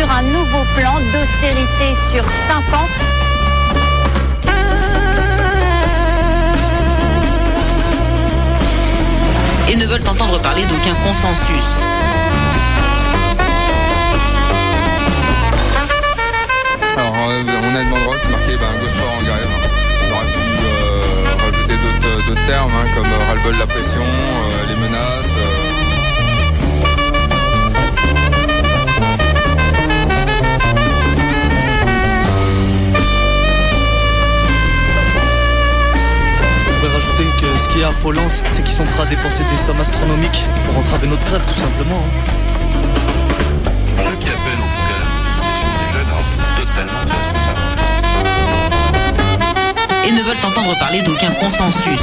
sur un nouveau plan d'austérité sur 5 ans. Et ne veulent entendre parler d'aucun consensus. Alors, on a une banderole, c'est marqué Gosport en grève. On aurait pu rajouter d'autres termes, comme ras-le-bol de la pression, les menaces. On pourrait rajouter que ce qui est affolant, c'est qu'ils sont prêts à dépenser des sommes astronomiques pour entraver notre grève, tout simplement. Ceux qui appellent en tout cas la mobilisation des jeunes en sont totalement irresponsables. Et ne veulent entendre parler d'aucun consensus.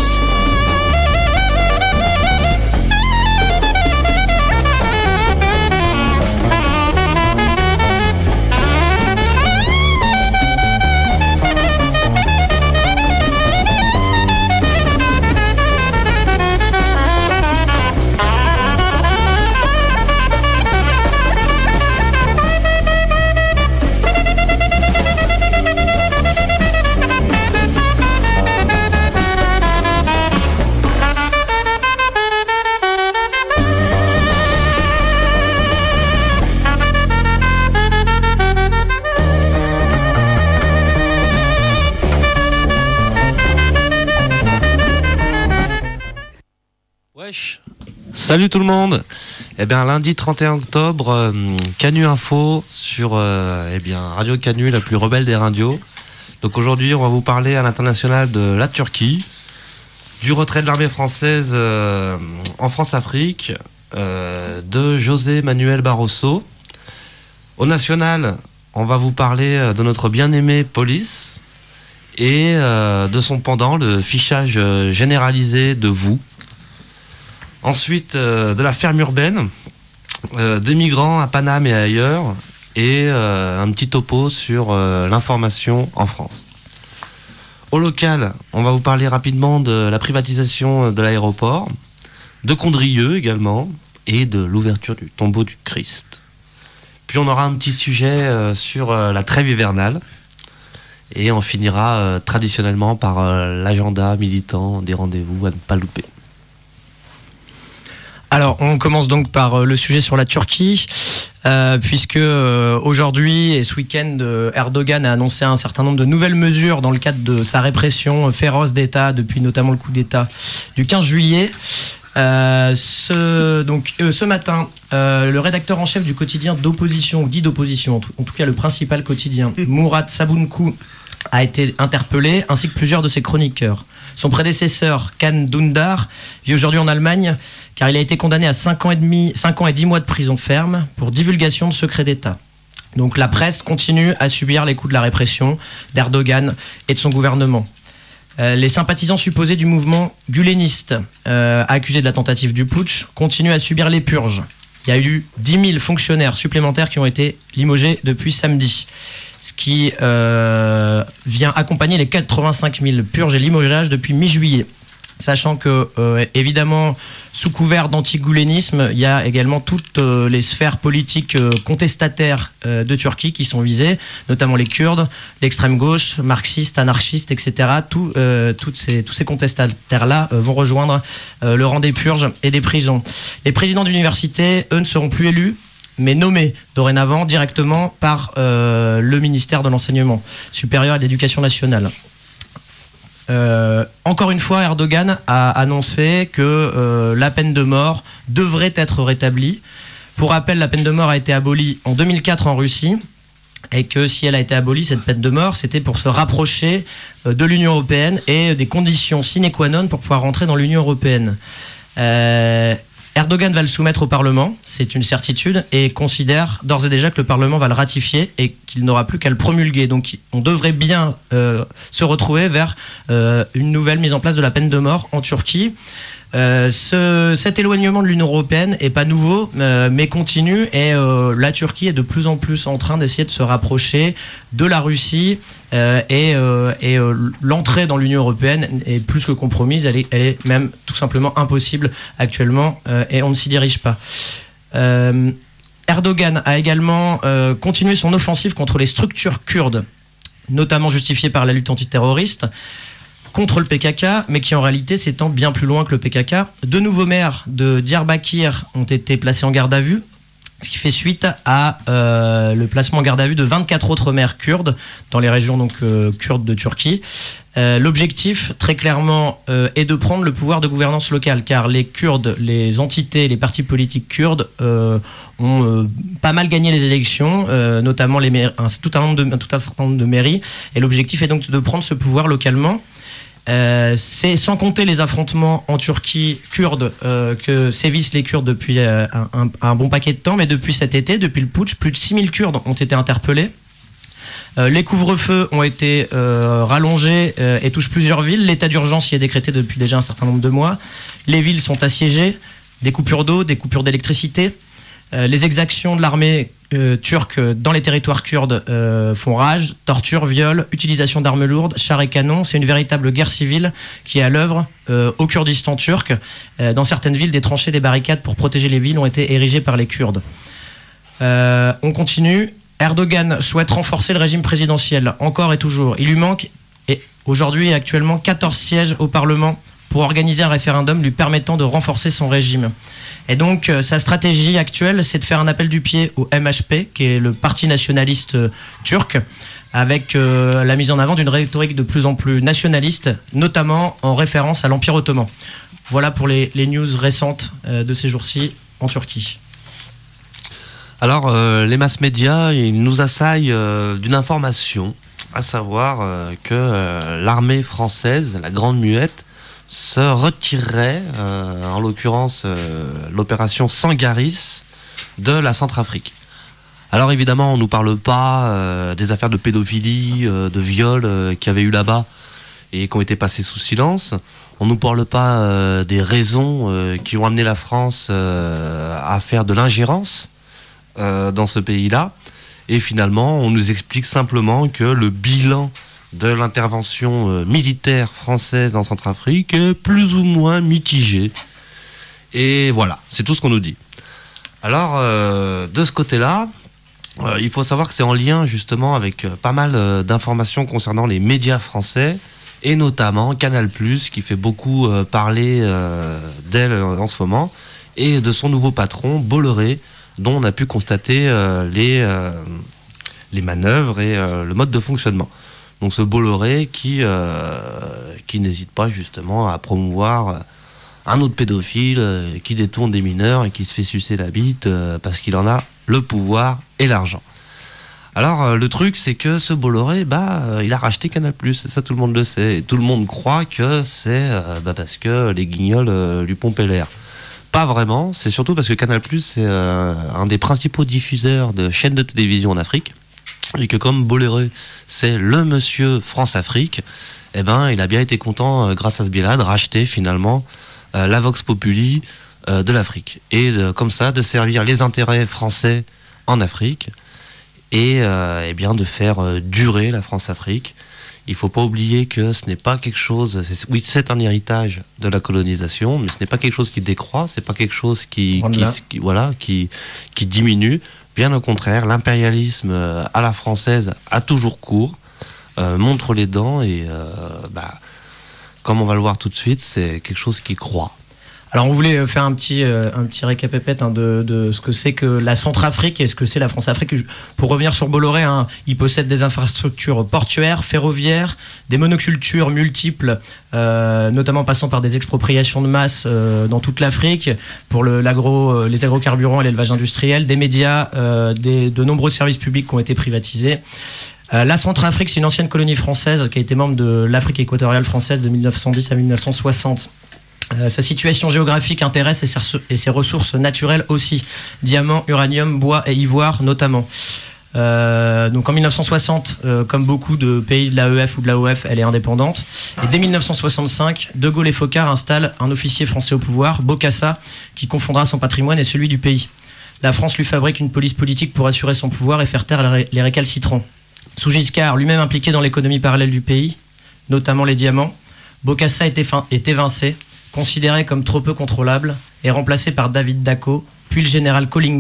Salut tout le monde. Lundi 31 octobre, Canu Info sur Radio Canu, la plus rebelle des radios. Donc aujourd'hui, on va vous parler à l'international de la Turquie, du retrait de l'armée française en France-Afrique, de José Manuel Barroso. Au national, on va vous parler de notre bien-aimé police et de son pendant, le fichage généralisé de vous. Ensuite, de la ferme urbaine, des migrants à Paname et ailleurs, et un petit topo sur l'information en France. Au local, on va vous parler rapidement de la privatisation de l'aéroport, de Condrieu également, et de l'ouverture du tombeau du Christ. Puis on aura un petit sujet sur la trêve hivernale, et on finira traditionnellement par l'agenda militant des rendez-vous à ne pas louper. Alors, on commence donc par le sujet sur la Turquie, puisque aujourd'hui et ce week-end, Erdogan a annoncé un certain nombre de nouvelles mesures dans le cadre de sa répression féroce d'État, depuis notamment le coup d'État du 15 juillet. Ce matin, le rédacteur en chef du quotidien d'opposition, ou dit d'opposition, en tout cas le principal quotidien, Murat Sabuncu, a été interpellé, ainsi que plusieurs de ses chroniqueurs. Son prédécesseur, Can Dündar, vit aujourd'hui en Allemagne, car il a été condamné à 5 ans et 10 mois de prison ferme pour divulgation de secrets d'État. Donc la presse continue à subir les coups de la répression d'Erdogan et de son gouvernement. Les sympathisants supposés du mouvement guleniste, accusés de la tentative du putsch, continuent à subir les purges. Il y a eu 10 000 fonctionnaires supplémentaires qui ont été limogés depuis samedi, ce qui vient accompagner les 85 000 purges et limogeages depuis mi-juillet. Sachant que, évidemment, sous couvert d'antigoulénisme, il y a également toutes les sphères politiques contestataires de Turquie qui sont visées, notamment les Kurdes, l'extrême gauche, marxistes, anarchistes, etc. Tous ces contestataires-là vont rejoindre le rang des purges et des prisons. Les présidents d'université, eux, ne seront plus élus, mais nommés dorénavant directement par le ministère de l'Enseignement supérieur et de l'Éducation nationale. Encore une fois, Erdogan a annoncé que la peine de mort devrait être rétablie. Pour rappel, la peine de mort a été abolie en 2004 en Russie, et que si elle a été abolie, cette peine de mort, c'était pour se rapprocher de l'Union européenne et des conditions sine qua non pour pouvoir rentrer dans l'Union européenne. Erdogan va le soumettre au Parlement, c'est une certitude, et considère d'ores et déjà que le Parlement va le ratifier et qu'il n'aura plus qu'à le promulguer. Donc on devrait bien se retrouver vers une nouvelle mise en place de la peine de mort en Turquie. Cet éloignement de l'Union européenne est pas nouveau, mais continue, et la Turquie est de plus en plus en train d'essayer de se rapprocher de la Russie, et l'entrée dans l'Union européenne est plus que compromise, elle est même tout simplement impossible actuellement, et on ne s'y dirige pas. Erdogan a également continué son offensive contre les structures kurdes, notamment justifiées par la lutte antiterroriste, contre le PKK, mais qui en réalité s'étend bien plus loin que le PKK. 2 nouveaux maires de Diyarbakir ont été placés en garde à vue, ce qui fait suite à le placement en garde à vue de 24 autres maires kurdes dans les régions donc, kurdes de Turquie. L'objectif, très clairement, est de prendre le pouvoir de gouvernance locale, car les Kurdes, les entités, les partis politiques kurdes ont pas mal gagné les élections, notamment tout un certain nombre de mairies, et l'objectif est donc de prendre ce pouvoir localement. C'est sans compter les affrontements en Turquie kurde que sévissent les Kurdes depuis un bon paquet de temps, mais depuis cet été, depuis le putsch, plus de 6000 Kurdes ont été interpellés. Les couvre-feux ont été rallongés et touchent plusieurs villes. L'état d'urgence y est décrété depuis déjà un certain nombre de mois. Les villes sont assiégées, des coupures d'eau, des coupures d'électricité. Les exactions de l'armée turque dans les territoires kurdes font rage, torture, viol, utilisation d'armes lourdes, chars et canons. C'est une véritable guerre civile qui est à l'œuvre au Kurdistan turc. Dans certaines villes, des tranchées, des barricades pour protéger les villes ont été érigées par les Kurdes. On continue. Erdogan souhaite renforcer le régime présidentiel, encore et toujours. Il lui manque, aujourd'hui et actuellement, 14 sièges au Parlement pour organiser un référendum lui permettant de renforcer son régime. Et donc, sa stratégie actuelle, c'est de faire un appel du pied au MHP, qui est le parti nationaliste turc, avec la mise en avant d'une rhétorique de plus en plus nationaliste, notamment en référence à l'Empire ottoman. Voilà pour les news récentes de ces jours-ci en Turquie. Alors, les mass médias, ils nous assaillent d'une information, à savoir que l'armée française, la Grande Muette, se retirerait, en l'occurrence l'opération Sangaris, de la Centrafrique. Alors évidemment, on ne nous parle pas des affaires de pédophilie, de viol qu'il y avait eu là-bas et qui ont été passées sous silence. On ne nous parle pas des raisons qui ont amené la France à faire de l'ingérence dans ce pays-là. Et finalement, on nous explique simplement que le bilan de l'intervention militaire française en Centrafrique est plus ou moins mitigé. Et voilà, c'est tout ce qu'on nous dit. Alors, de ce côté-là, il faut savoir que c'est en lien justement avec pas mal d'informations concernant les médias français, et notamment Canal+, qui fait beaucoup parler d'elle en ce moment, et de son nouveau patron, Bolloré, dont on a pu constater les manœuvres et le mode de fonctionnement. Donc ce Bolloré qui n'hésite pas justement à promouvoir un autre pédophile qui détourne des mineurs et qui se fait sucer la bite parce qu'il en a le pouvoir et l'argent. Alors le truc c'est que ce Bolloré, il a racheté Canal+, ça tout le monde le sait, et tout le monde croit que c'est parce que les guignols lui pompaient l'air. Pas vraiment, c'est surtout parce que Canal+, c'est un des principaux diffuseurs de chaînes de télévision en Afrique, et que comme Bolloré, c'est le monsieur France-Afrique, il a bien été content, grâce à ce biais-là, de racheter finalement la Vox Populi de l'Afrique. Et comme ça, de servir les intérêts français en Afrique, et de faire durer la France-Afrique. Il ne faut pas oublier que ce n'est pas quelque chose... c'est un héritage de la colonisation, mais ce n'est pas quelque chose qui décroît, c'est pas quelque chose qui diminue. Bien au contraire, l'impérialisme à la française a toujours cours, montre les dents, et comme on va le voir tout de suite, c'est quelque chose qui croît. Alors on voulait faire un petit récapépète de ce que c'est que la Centrafrique et ce que c'est la France-Afrique. Pour revenir sur Bolloré, il possède des infrastructures portuaires, ferroviaires, des monocultures multiples, notamment passant par des expropriations de masse dans toute l'Afrique, pour les agrocarburants et l'élevage industriel, des médias, de nombreux services publics qui ont été privatisés. La Centrafrique, c'est une ancienne colonie française qui a été membre de l'Afrique équatoriale française de 1910 à 1960. Sa situation géographique intéresse et ses ressources naturelles aussi. Diamants, uranium, bois et ivoire notamment. Donc en 1960, comme beaucoup de pays de l'AEF ou de l'AOF, elle est indépendante. Et dès 1965, De Gaulle et Foccart installent un officier français au pouvoir, Bokassa, qui confondra son patrimoine et celui du pays. La France lui fabrique une police politique pour assurer son pouvoir et faire taire les récalcitrants. Sous Giscard, lui-même impliqué dans l'économie parallèle du pays, notamment les diamants, Bokassa est évincé, considéré comme trop peu contrôlable, et remplacé par David Dacko, puis le général Kolingba,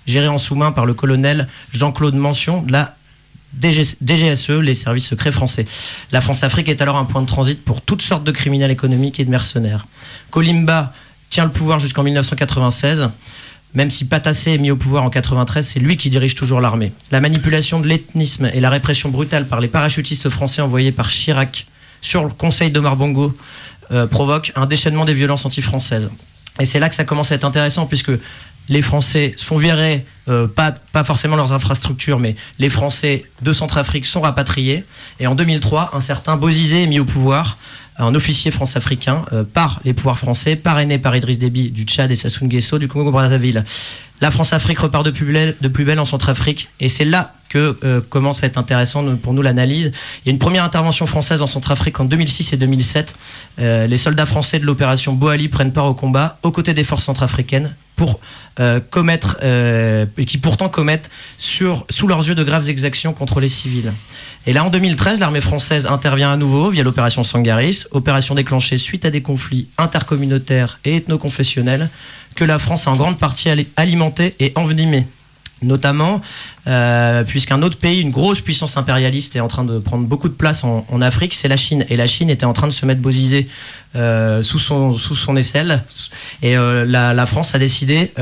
gérée en sous-main par le colonel Jean-Claude Mention de la DGSE, les services secrets français. La France-Afrique est alors un point de transit pour toutes sortes de criminels économiques et de mercenaires. Kolimba tient le pouvoir jusqu'en 1996. Même si Patassé est mis au pouvoir en 93, c'est lui qui dirige toujours l'armée. La manipulation de l'ethnisme et la répression brutale par les parachutistes français envoyés par Chirac sur le conseil d'Omar Bongo provoque un déchaînement des violences anti-françaises. Et c'est là que ça commence à être intéressant, puisque les Français se font virer, pas forcément leurs infrastructures, mais les Français de Centrafrique sont rapatriés. Et en 2003, un certain Bozizé est mis au pouvoir, un officier france-africain, par les pouvoirs français, parrainé par Idriss Déby du Tchad et Sassou Nguesso du Congo-Brazzaville. La France-Afrique repart de plus belle en Centrafrique, et c'est là que commence à être intéressant pour nous l'analyse. Il y a une première intervention française en Centrafrique en 2006 et 2007. Les soldats français de l'opération Boali prennent part au combat aux côtés des forces centrafricaines pour commettre, et qui pourtant commettent sous leurs yeux de graves exactions contre les civils. Et là, en 2013, l'armée française intervient à nouveau via l'opération Sangaris, opération déclenchée suite à des conflits intercommunautaires et ethno-confessionnels que la France a en grande partie alimenté et envenimé. Notamment puisqu'un autre pays, une grosse puissance impérialiste, est en train de prendre beaucoup de place en Afrique, c'est la Chine. Et la Chine était en train de se mettre Bozizé sous son aisselle. Et la France a décidé,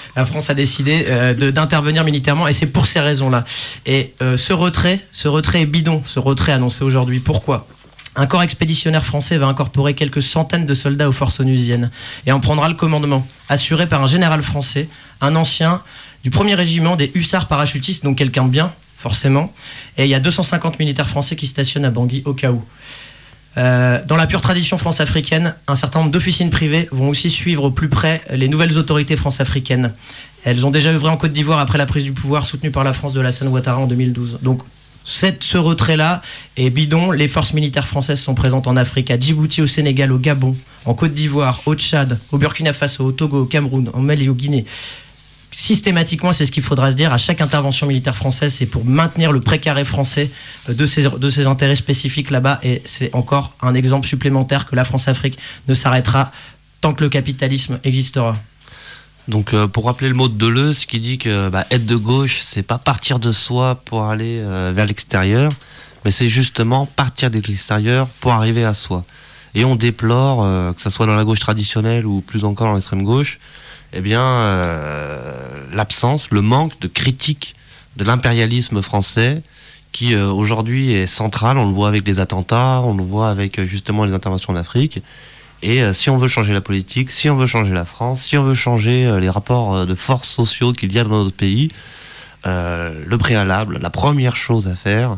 d'intervenir militairement. Et c'est pour ces raisons-là. Et ce retrait est bidon, ce retrait annoncé aujourd'hui. Pourquoi ? Un corps expéditionnaire français va incorporer quelques centaines de soldats aux forces onusiennes et en prendra le commandement, assuré par un général français, un ancien du 1er régiment des hussards parachutistes, donc quelqu'un de bien, forcément. Et il y a 250 militaires français qui stationnent à Bangui au cas où. Dans la pure tradition france-africaine, un certain nombre d'officines privées vont aussi suivre au plus près les nouvelles autorités france-africaines. Elles ont déjà œuvré en Côte d'Ivoire après la prise du pouvoir soutenue par la France de Alassane Ouattara en 2012. Donc, ce retrait-là est bidon. Les forces militaires françaises sont présentes en Afrique, à Djibouti, au Sénégal, au Gabon, en Côte d'Ivoire, au Tchad, au Burkina Faso, au Togo, au Cameroun, en Mali et au Guinée. Systématiquement, c'est ce qu'il faudra se dire, à chaque intervention militaire française, c'est pour maintenir le précaré français de ses intérêts spécifiques là-bas. Et c'est encore un exemple supplémentaire que la France-Afrique ne s'arrêtera tant que le capitalisme existera. Donc pour rappeler le mot de Deleuze qui dit que être de gauche, c'est pas partir de soi pour aller vers l'extérieur, mais c'est justement partir de l'extérieur pour arriver à soi. Et on déplore, que ce soit dans la gauche traditionnelle ou plus encore dans l'extrême gauche, l'absence, le manque de critique de l'impérialisme français qui aujourd'hui est central. On le voit avec les attentats, on le voit avec justement les interventions en Afrique. Et si on veut changer la politique, si on veut changer la France, si on veut changer les rapports de force sociaux qu'il y a dans notre pays, le préalable, la première chose à faire,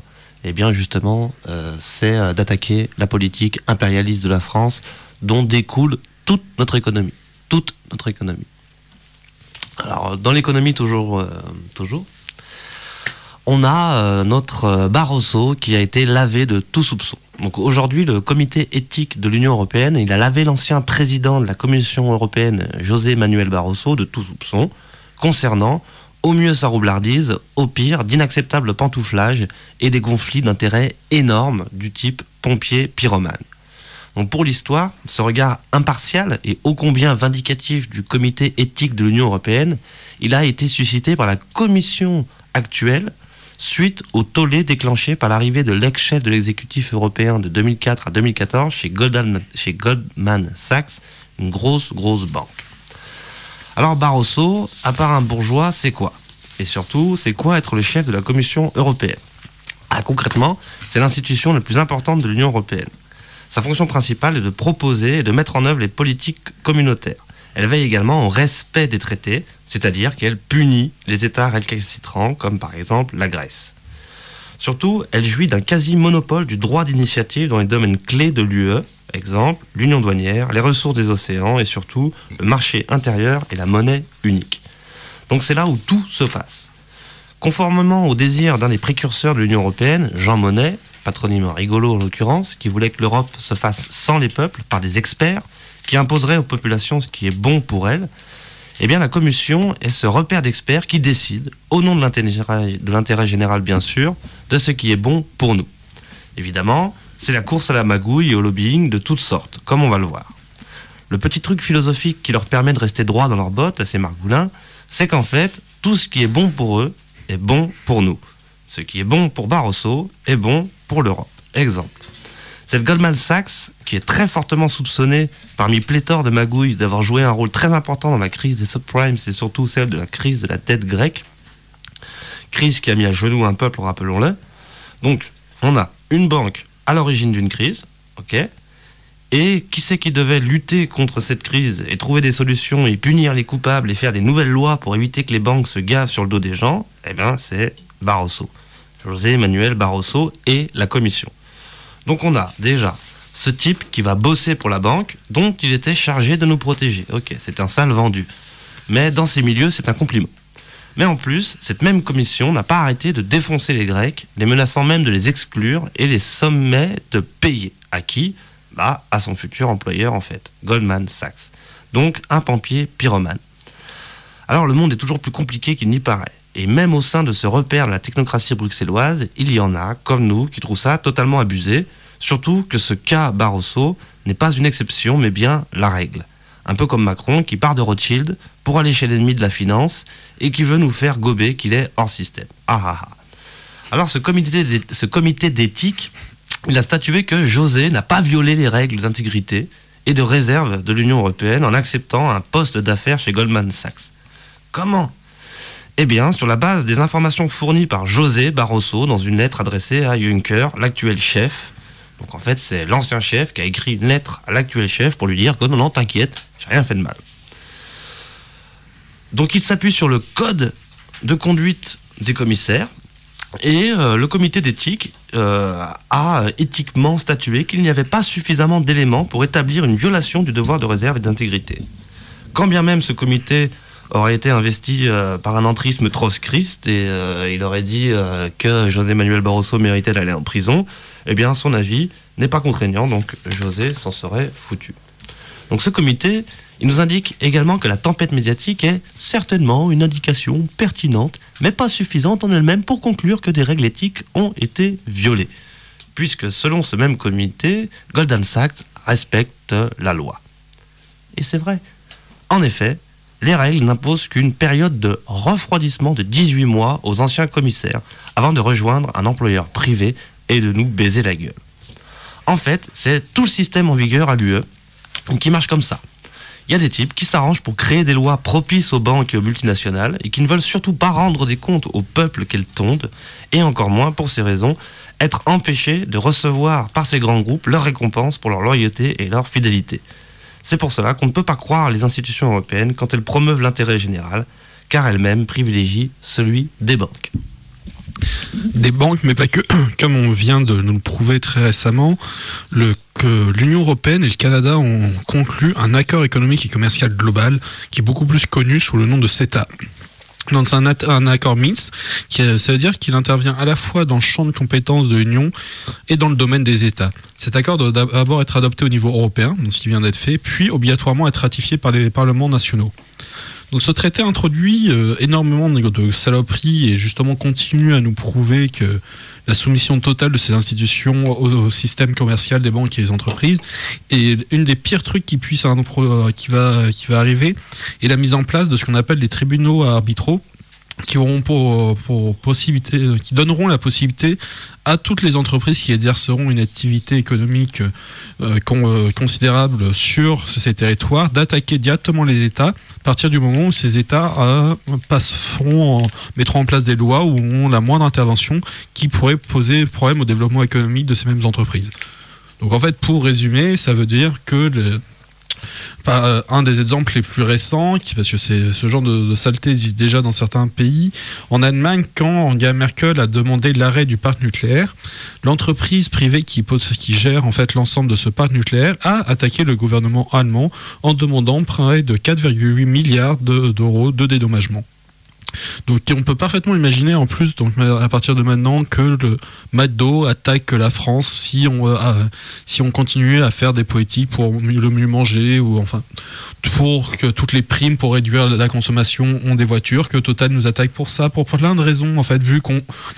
c'est d'attaquer la politique impérialiste de la France dont découle toute notre économie. Toute notre économie. Alors, dans l'économie, toujours, on a notre Barroso qui a été lavé de tout soupçon. Donc aujourd'hui, le comité éthique de l'Union européenne, il a lavé l'ancien président de la Commission européenne, José Manuel Barroso, de tout soupçon, concernant, au mieux sa roublardise, au pire, d'inacceptables pantouflages et des conflits d'intérêts énormes du type pompier-pyromane. Donc pour l'histoire, ce regard impartial et ô combien vindicatif du comité éthique de l'Union européenne, il a été suscité par la commission actuelle suite au tollé déclenché par l'arrivée de l'ex-chef de l'exécutif européen de 2004 à 2014 chez Goldman Sachs, une grosse banque. Alors Barroso, à part un bourgeois, c'est quoi ? Et surtout, c'est quoi être le chef de la Commission européenne ? Concrètement, c'est l'institution la plus importante de l'Union européenne. Sa fonction principale est de proposer et de mettre en œuvre les politiques communautaires. Elle veille également au respect des traités, c'est-à-dire qu'elle punit les États récalcitrants, comme par exemple la Grèce. Surtout, elle jouit d'un quasi-monopole du droit d'initiative dans les domaines clés de l'UE, exemple l'union douanière, les ressources des océans et surtout le marché intérieur et la monnaie unique. Donc c'est là où tout se passe. Conformément au désir d'un des précurseurs de l'Union européenne, Jean Monnet, patronyme rigolo en l'occurrence, qui voulait que l'Europe se fasse sans les peuples, par des experts, qui imposeraient aux populations ce qui est bon pour elles, eh bien la Commission est ce repère d'experts qui décide, au nom de l'intérêt général bien sûr, de ce qui est bon pour nous. Évidemment, c'est la course à la magouille et au lobbying de toutes sortes, comme on va le voir. Le petit truc philosophique qui leur permet de rester droit dans leurs bottes à ces margoulins, c'est qu'en fait, tout ce qui est bon pour eux est bon pour nous. Ce qui est bon pour Barroso est bon pour l'Europe. Exemple. C'est le Goldman Sachs qui est très fortement soupçonné, parmi pléthore de magouilles, d'avoir joué un rôle très important dans la crise des subprimes et surtout celle de la crise de la dette grecque. Crise qui a mis à genoux un peuple, rappelons-le. Donc, on a une banque à l'origine d'une crise, ok, et qui c'est qui devait lutter contre cette crise et trouver des solutions et punir les coupables et faire des nouvelles lois pour éviter que les banques se gavent sur le dos des gens? Eh bien, c'est Barroso. José Manuel Barroso et la Commission. Donc on a déjà ce type qui va bosser pour la banque dont il était chargé de nous protéger. Ok, c'est un sale vendu. Mais dans ces milieux, c'est un compliment. Mais en plus, cette même commission n'a pas arrêté de défoncer les Grecs, les menaçant même de les exclure et les sommait de payer. À qui ? Bah, à son futur employeur en fait, Goldman Sachs. Donc un pompier pyromane. Alors le monde est toujours plus compliqué qu'il n'y paraît. Et même au sein de ce repère de la technocratie bruxelloise, il y en a, comme nous, qui trouvent ça totalement abusé, surtout que ce cas Barroso n'est pas une exception, mais bien la règle. Un peu comme Macron, qui part de Rothschild pour aller chez l'ennemi de la finance et qui veut nous faire gober qu'il est hors système. Alors ce comité d'éthique, il a statué que José n'a pas violé les règles d'intégrité et de réserve de l'Union européenne en acceptant un poste d'affaires chez Goldman Sachs. Comment ? Eh bien, sur la base des informations fournies par José Barroso dans une lettre adressée à Juncker, l'actuel chef. Donc en fait, c'est l'ancien chef qui a écrit une lettre à l'actuel chef pour lui dire que non, t'inquiète, j'ai rien fait de mal. Donc il s'appuie sur le code de conduite des commissaires et le comité d'éthique a éthiquement statué qu'il n'y avait pas suffisamment d'éléments pour établir une violation du devoir de réserve et d'intégrité. Quand bien même ce comité aurait été investi par un entrisme trotskiste et il aurait dit que José Manuel Barroso méritait d'aller en prison, eh bien son avis n'est pas contraignant, donc José s'en serait foutu. Donc ce comité, il nous indique également que la tempête médiatique est certainement une indication pertinente, mais pas suffisante en elle-même pour conclure que des règles éthiques ont été violées. Puisque selon ce même comité, Goldman Sachs respecte la loi. Et c'est vrai. En effet, les règles n'imposent qu'une période de refroidissement de 18 mois aux anciens commissaires avant de rejoindre un employeur privé et de nous baiser la gueule. En fait, c'est tout le système en vigueur à l'UE qui marche comme ça. Il y a des types qui s'arrangent pour créer des lois propices aux banques et aux multinationales et qui ne veulent surtout pas rendre des comptes au peuple qu'elles tondent, et encore moins, pour ces raisons, être empêchés de recevoir par ces grands groupes leurs récompenses pour leur loyauté et leur fidélité. C'est pour cela qu'on ne peut pas croire les institutions européennes quand elles promeuvent l'intérêt général, car elles-mêmes privilégient celui des banques. Des banques, mais pas que. Comme on vient de nous le prouver très récemment, que l'Union européenne et le Canada ont conclu un accord économique et commercial global qui est beaucoup plus connu sous le nom de CETA. Donc c'est un accord mixte, ça veut dire qu'il intervient à la fois dans le champ de compétences de l'Union et dans le domaine des États. Cet accord doit d'abord être adopté au niveau européen, donc ce qui vient d'être fait, puis obligatoirement être ratifié par les parlements nationaux. Donc ce traité introduit énormément de saloperies et justement continue à nous prouver que la soumission totale de ces institutions au système commercial des banques et des entreprises est une des pires trucs qui va arriver, et la mise en place de ce qu'on appelle des tribunaux arbitraux qui auront qui donneront la possibilité à toutes les entreprises qui exerceront une activité économique considérable sur ces territoires d'attaquer directement les États à partir du moment où ces États mettront en place des lois ou ont la moindre intervention qui pourrait poser problème au développement économique de ces mêmes entreprises. Donc en fait, pour résumer, ça veut dire que un des exemples les plus récents, parce que ce genre de saleté existe déjà dans certains pays. En Allemagne, quand Angela Merkel a demandé l'arrêt du parc nucléaire, l'entreprise privée qui gère en fait l'ensemble de ce parc nucléaire a attaqué le gouvernement allemand en demandant près de 4,8 milliards d'euros de dédommagement. Donc on peut parfaitement imaginer en plus, donc à partir de maintenant, que le McDo attaque la France si on continue à faire des politiques pour le mieux manger, ou enfin pour que toutes les primes pour réduire la consommation ont des voitures, que Total nous attaque pour ça, pour plein de raisons en fait, vu qu'on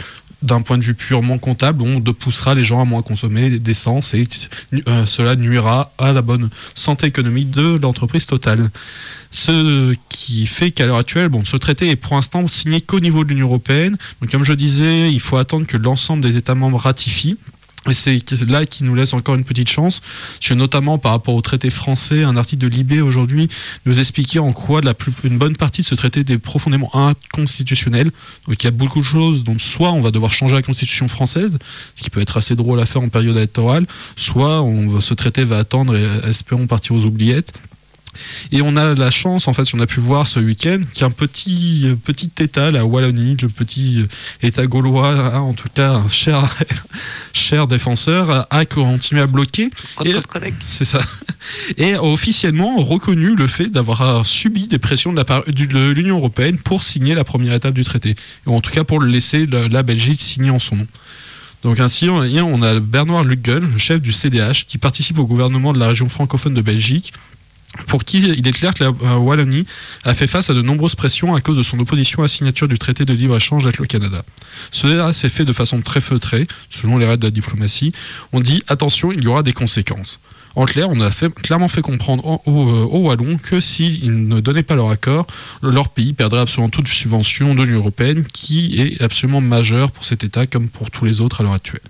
d'un point de vue purement comptable, on poussera les gens à moins consommer d'essence et cela nuira à la bonne santé économique de l'entreprise Total. Ce qui fait qu'à l'heure actuelle, ce traité est pour l'instant signé qu'au niveau de l'Union européenne. Donc, comme je disais, il faut attendre que l'ensemble des États membres ratifient. Et c'est là qui nous laisse encore une petite chance, parce que notamment par rapport au traité français, un article de Libé aujourd'hui nous expliquait en quoi une bonne partie de ce traité était profondément inconstitutionnel. Donc il y a beaucoup de choses dont soit on va devoir changer la constitution française, ce qui peut être assez drôle à faire en période électorale, soit ce traité va attendre et espérons partir aux oubliettes. Et on a la chance, en fait, si on a pu voir ce week-end, qu'un petit État, la Wallonie, le petit État gaulois, en tout cas un cher défenseur, a continué à bloquer. C'est ça. Et a officiellement reconnu le fait d'avoir subi des pressions de la part de l'Union européenne pour signer la première étape du traité. Ou en tout cas pour le laisser la Belgique signer en son nom. Donc ainsi, on a Bernard Luckel, le chef du CDH, qui participe au gouvernement de la région francophone de Belgique, pour qui il est clair que la Wallonie a fait face à de nombreuses pressions à cause de son opposition à la signature du traité de libre-échange avec le Canada. Cela s'est fait de façon très feutrée, selon les règles de la diplomatie. On dit, attention, il y aura des conséquences. En clair, on a clairement fait comprendre aux Wallons que s'ils ne donnaient pas leur accord, leur pays perdrait absolument toute subvention de l'Union européenne, qui est absolument majeure pour cet État comme pour tous les autres à l'heure actuelle.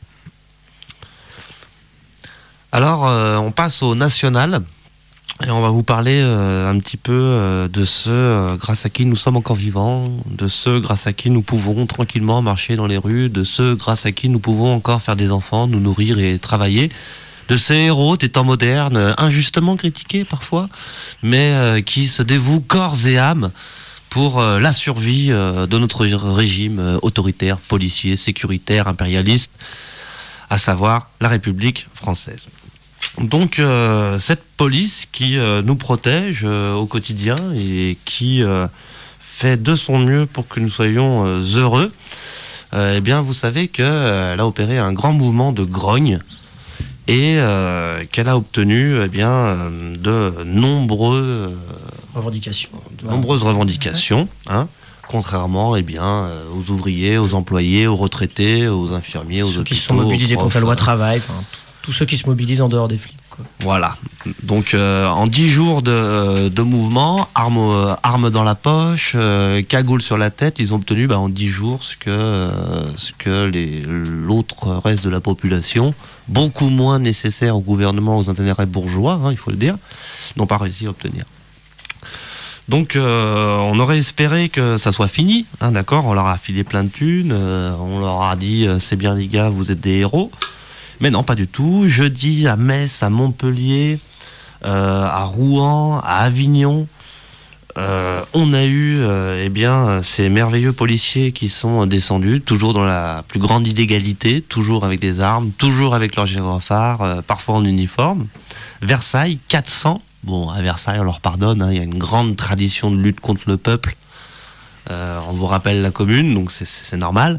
Alors, on passe au national. Et on va vous parler un petit peu de ceux grâce à qui nous sommes encore vivants, de ceux grâce à qui nous pouvons tranquillement marcher dans les rues, de ceux grâce à qui nous pouvons encore faire des enfants, nous nourrir et travailler, de ces héros des temps modernes, injustement critiqués parfois, mais qui se dévouent corps et âme pour la survie de notre régime autoritaire, policier, sécuritaire, impérialiste, à savoir la République française. Donc cette police qui nous protège au quotidien et qui fait de son mieux pour que nous soyons heureux, eh bien vous savez qu'elle a opéré un grand mouvement de grogne et qu'elle a obtenu de nombreuses revendications, hein, contrairement aux ouvriers, aux employés, aux retraités, aux infirmiers, aux hôpitaux, qui se sont mobilisés contre la loi travail, tous ceux qui se mobilisent en dehors des flics. Voilà. Donc en 10 jours de mouvement, armes dans la poche, cagoule sur la tête, ils ont obtenu en 10 jours ce que l'autre reste de la population, beaucoup moins nécessaire au gouvernement, aux intérêts bourgeois, il faut le dire, n'ont pas réussi à obtenir. Donc on aurait espéré que ça soit fini, d'accord, on leur a filé plein de thunes, on leur a dit c'est bien les gars, vous êtes des héros. Mais non, pas du tout. Jeudi, à Metz, à Montpellier, à Rouen, à Avignon, on a eu ces merveilleux policiers qui sont descendus, toujours dans la plus grande illégalité, toujours avec des armes, toujours avec leur gyrophare, parfois en uniforme. Versailles, 400. Bon, à Versailles, on leur pardonne, il y a une grande tradition de lutte contre le peuple. On vous rappelle la commune, donc c'est normal.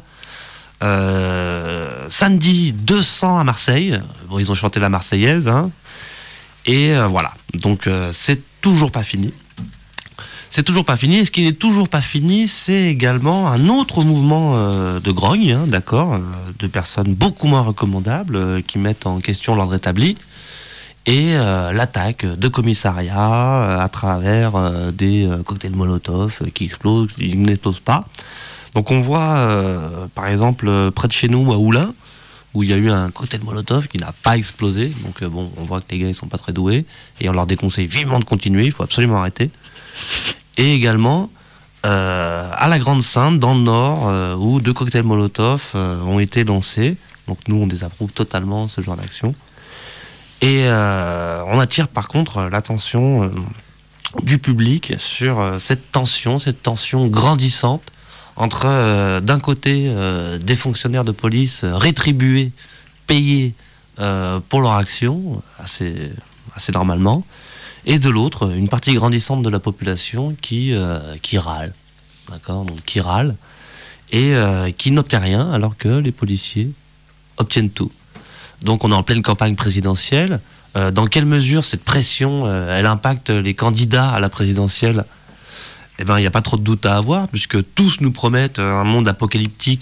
Samedi, 200 à Marseille. Bon, ils ont chanté la Marseillaise, et voilà. Donc c'est toujours pas fini. C'est toujours pas fini. Et ce qui n'est toujours pas fini, c'est également un autre mouvement de grogne, d'accord, de personnes beaucoup moins recommandables qui mettent en question l'ordre établi, et l'attaque de commissariats à travers des cocktails Molotov qui explosent, qui n'explosent pas. Donc on voit, par exemple, près de chez nous, à Oulin, où il y a eu un cocktail Molotov qui n'a pas explosé. Donc on voit que les gars, ils sont pas très doués. Et on leur déconseille vivement de continuer, il faut absolument arrêter. Et également, à la Grande Sainte, dans le Nord, où 2 cocktails Molotov ont été lancés. Donc nous, on désapprouve totalement ce genre d'action. Et on attire par contre l'attention du public sur cette tension grandissante entre d'un côté des fonctionnaires de police rétribués, payés pour leur action, assez normalement, et de l'autre, une partie grandissante de la population qui râle, d'accord, donc qui râle, et qui n'obtient rien alors que les policiers obtiennent tout. Donc on est en pleine campagne présidentielle. Dans quelle mesure cette pression elle impacte les candidats à la présidentielle ? Eh ben, il n'y a pas trop de doute à avoir, puisque tous nous promettent un monde apocalyptique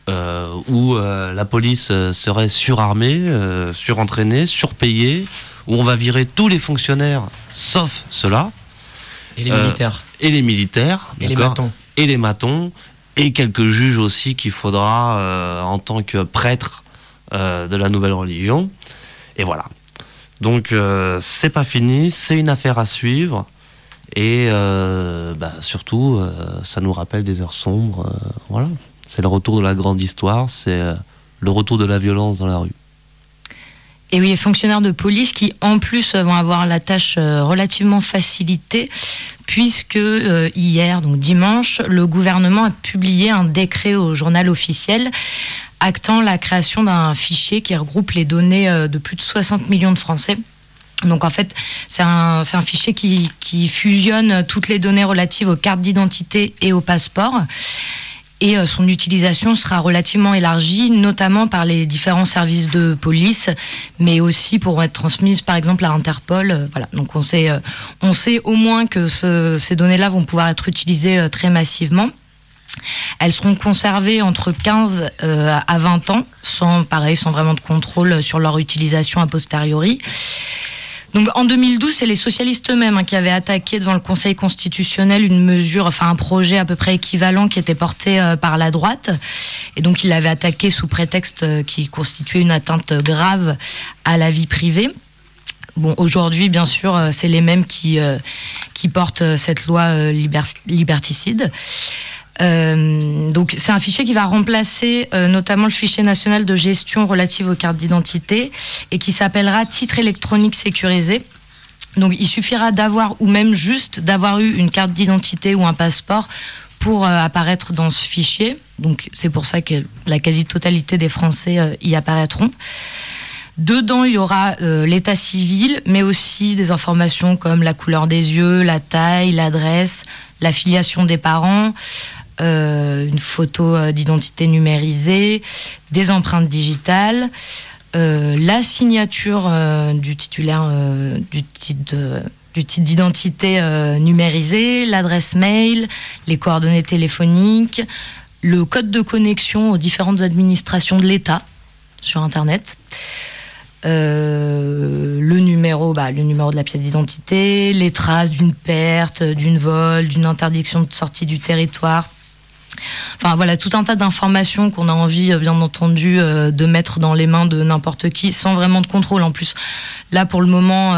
où la police serait surarmée, surentraînée, surpayée, où on va virer tous les fonctionnaires, sauf ceux-là. Et les militaires. Et les militaires. Et les matons. Et les matons. Et quelques juges aussi qu'il faudra en tant que prêtre de la nouvelle religion. Et voilà. Donc c'est pas fini, c'est une affaire à suivre. Et surtout, ça nous rappelle des heures sombres. Voilà. C'est le retour de la grande histoire, c'est le retour de la violence dans la rue. Et oui, les fonctionnaires de police qui, en plus, vont avoir la tâche relativement facilitée, puisque hier, donc dimanche, le gouvernement a publié un décret au journal officiel actant la création d'un fichier qui regroupe les données de plus de 60 millions de Français. Donc en fait, c'est un fichier qui fusionne toutes les données relatives aux cartes d'identité et au passeport. Et son utilisation sera relativement élargie, notamment par les différents services de police, mais aussi pour être transmise, par exemple, à Interpol. Voilà. Donc on sait au moins que ces données-là vont pouvoir être utilisées très massivement. Elles seront conservées entre 15 à 20 ans, sans vraiment de contrôle sur leur utilisation a posteriori. Donc en 2012, c'est les socialistes eux-mêmes qui avaient attaqué devant le Conseil constitutionnel un projet à peu près équivalent qui était porté par la droite. Et donc ils l'avaient attaqué sous prétexte qu'il constituait une atteinte grave à la vie privée. Bon, aujourd'hui, bien sûr, c'est les mêmes qui portent cette loi liberticide. Donc c'est un fichier qui va remplacer notamment le fichier national de gestion relative aux cartes d'identité et qui s'appellera titre électronique sécurisé. Donc il suffira d'avoir ou même juste d'avoir eu une carte d'identité ou un passeport pour apparaître dans ce fichier. Donc c'est pour ça que la quasi-totalité des Français y apparaîtront. Dedans, il y aura l'état civil, mais aussi des informations comme la couleur des yeux, la taille, l'adresse, la filiation des parents, une photo d'identité numérisée, des empreintes digitales, la signature du titulaire du titre d'identité numérisé, l'adresse mail, les coordonnées téléphoniques, le code de connexion aux différentes administrations de l'État sur Internet. Le numéro de la pièce d'identité, les traces d'une perte, d'une vol, d'une interdiction de sortie du territoire. Enfin voilà, tout un tas d'informations qu'on a envie, bien entendu, de mettre dans les mains de n'importe qui, sans vraiment de contrôle. En plus, là pour le moment,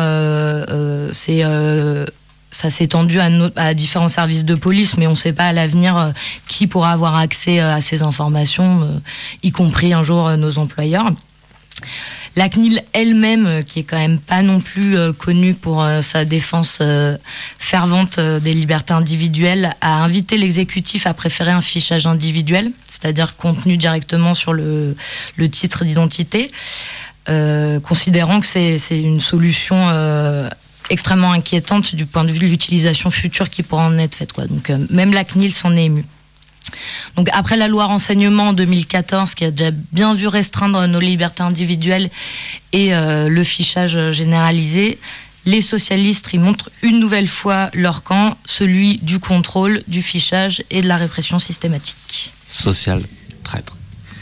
ça s'est étendu à différents services de police, mais on ne sait pas à l'avenir qui pourra avoir accès à ces informations, y compris un jour nos employeurs. La CNIL elle-même, qui est quand même pas non plus connue pour sa défense fervente des libertés individuelles, a invité l'exécutif à préférer un fichage individuel, c'est-à-dire contenu directement sur le titre d'identité, considérant que c'est une solution extrêmement inquiétante du point de vue de l'utilisation future qui pourra en être faite, quoi. Donc même la CNIL s'en est émue. Donc après la loi renseignement en 2014 qui a déjà bien vu restreindre nos libertés individuelles et le fichage généralisé, les socialistes y montrent une nouvelle fois leur camp, celui du contrôle, du fichage et de la répression systématique. Social traître.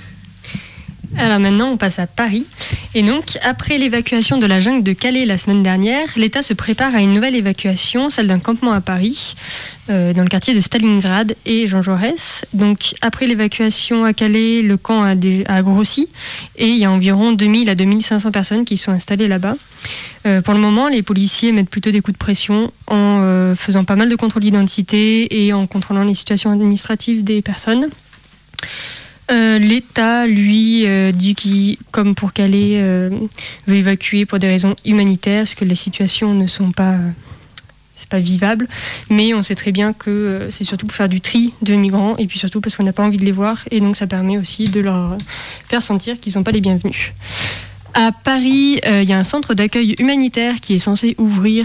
Alors maintenant, on passe à Paris. Et donc, après l'évacuation de la jungle de Calais la semaine dernière, l'État se prépare à une nouvelle évacuation, celle d'un campement à Paris, dans le quartier de Stalingrad et Jean Jaurès. Donc, après l'évacuation à Calais, le camp a grossi et il y a environ 2000 à 2500 personnes qui sont installées là-bas. Pour le moment, les policiers mettent plutôt des coups de pression en faisant pas mal de contrôles d'identité et en contrôlant les situations administratives des personnes. L'État, lui, dit qu'il, comme pour Calais, veut évacuer pour des raisons humanitaires, parce que les situations ne sont pas, c'est pas vivable. Mais on sait très bien que c'est surtout pour faire du tri de migrants, et puis surtout parce qu'on n'a pas envie de les voir, et donc ça permet aussi de leur faire sentir qu'ils ne sont pas les bienvenus. À Paris, il y a un centre d'accueil humanitaire qui était censé ouvrir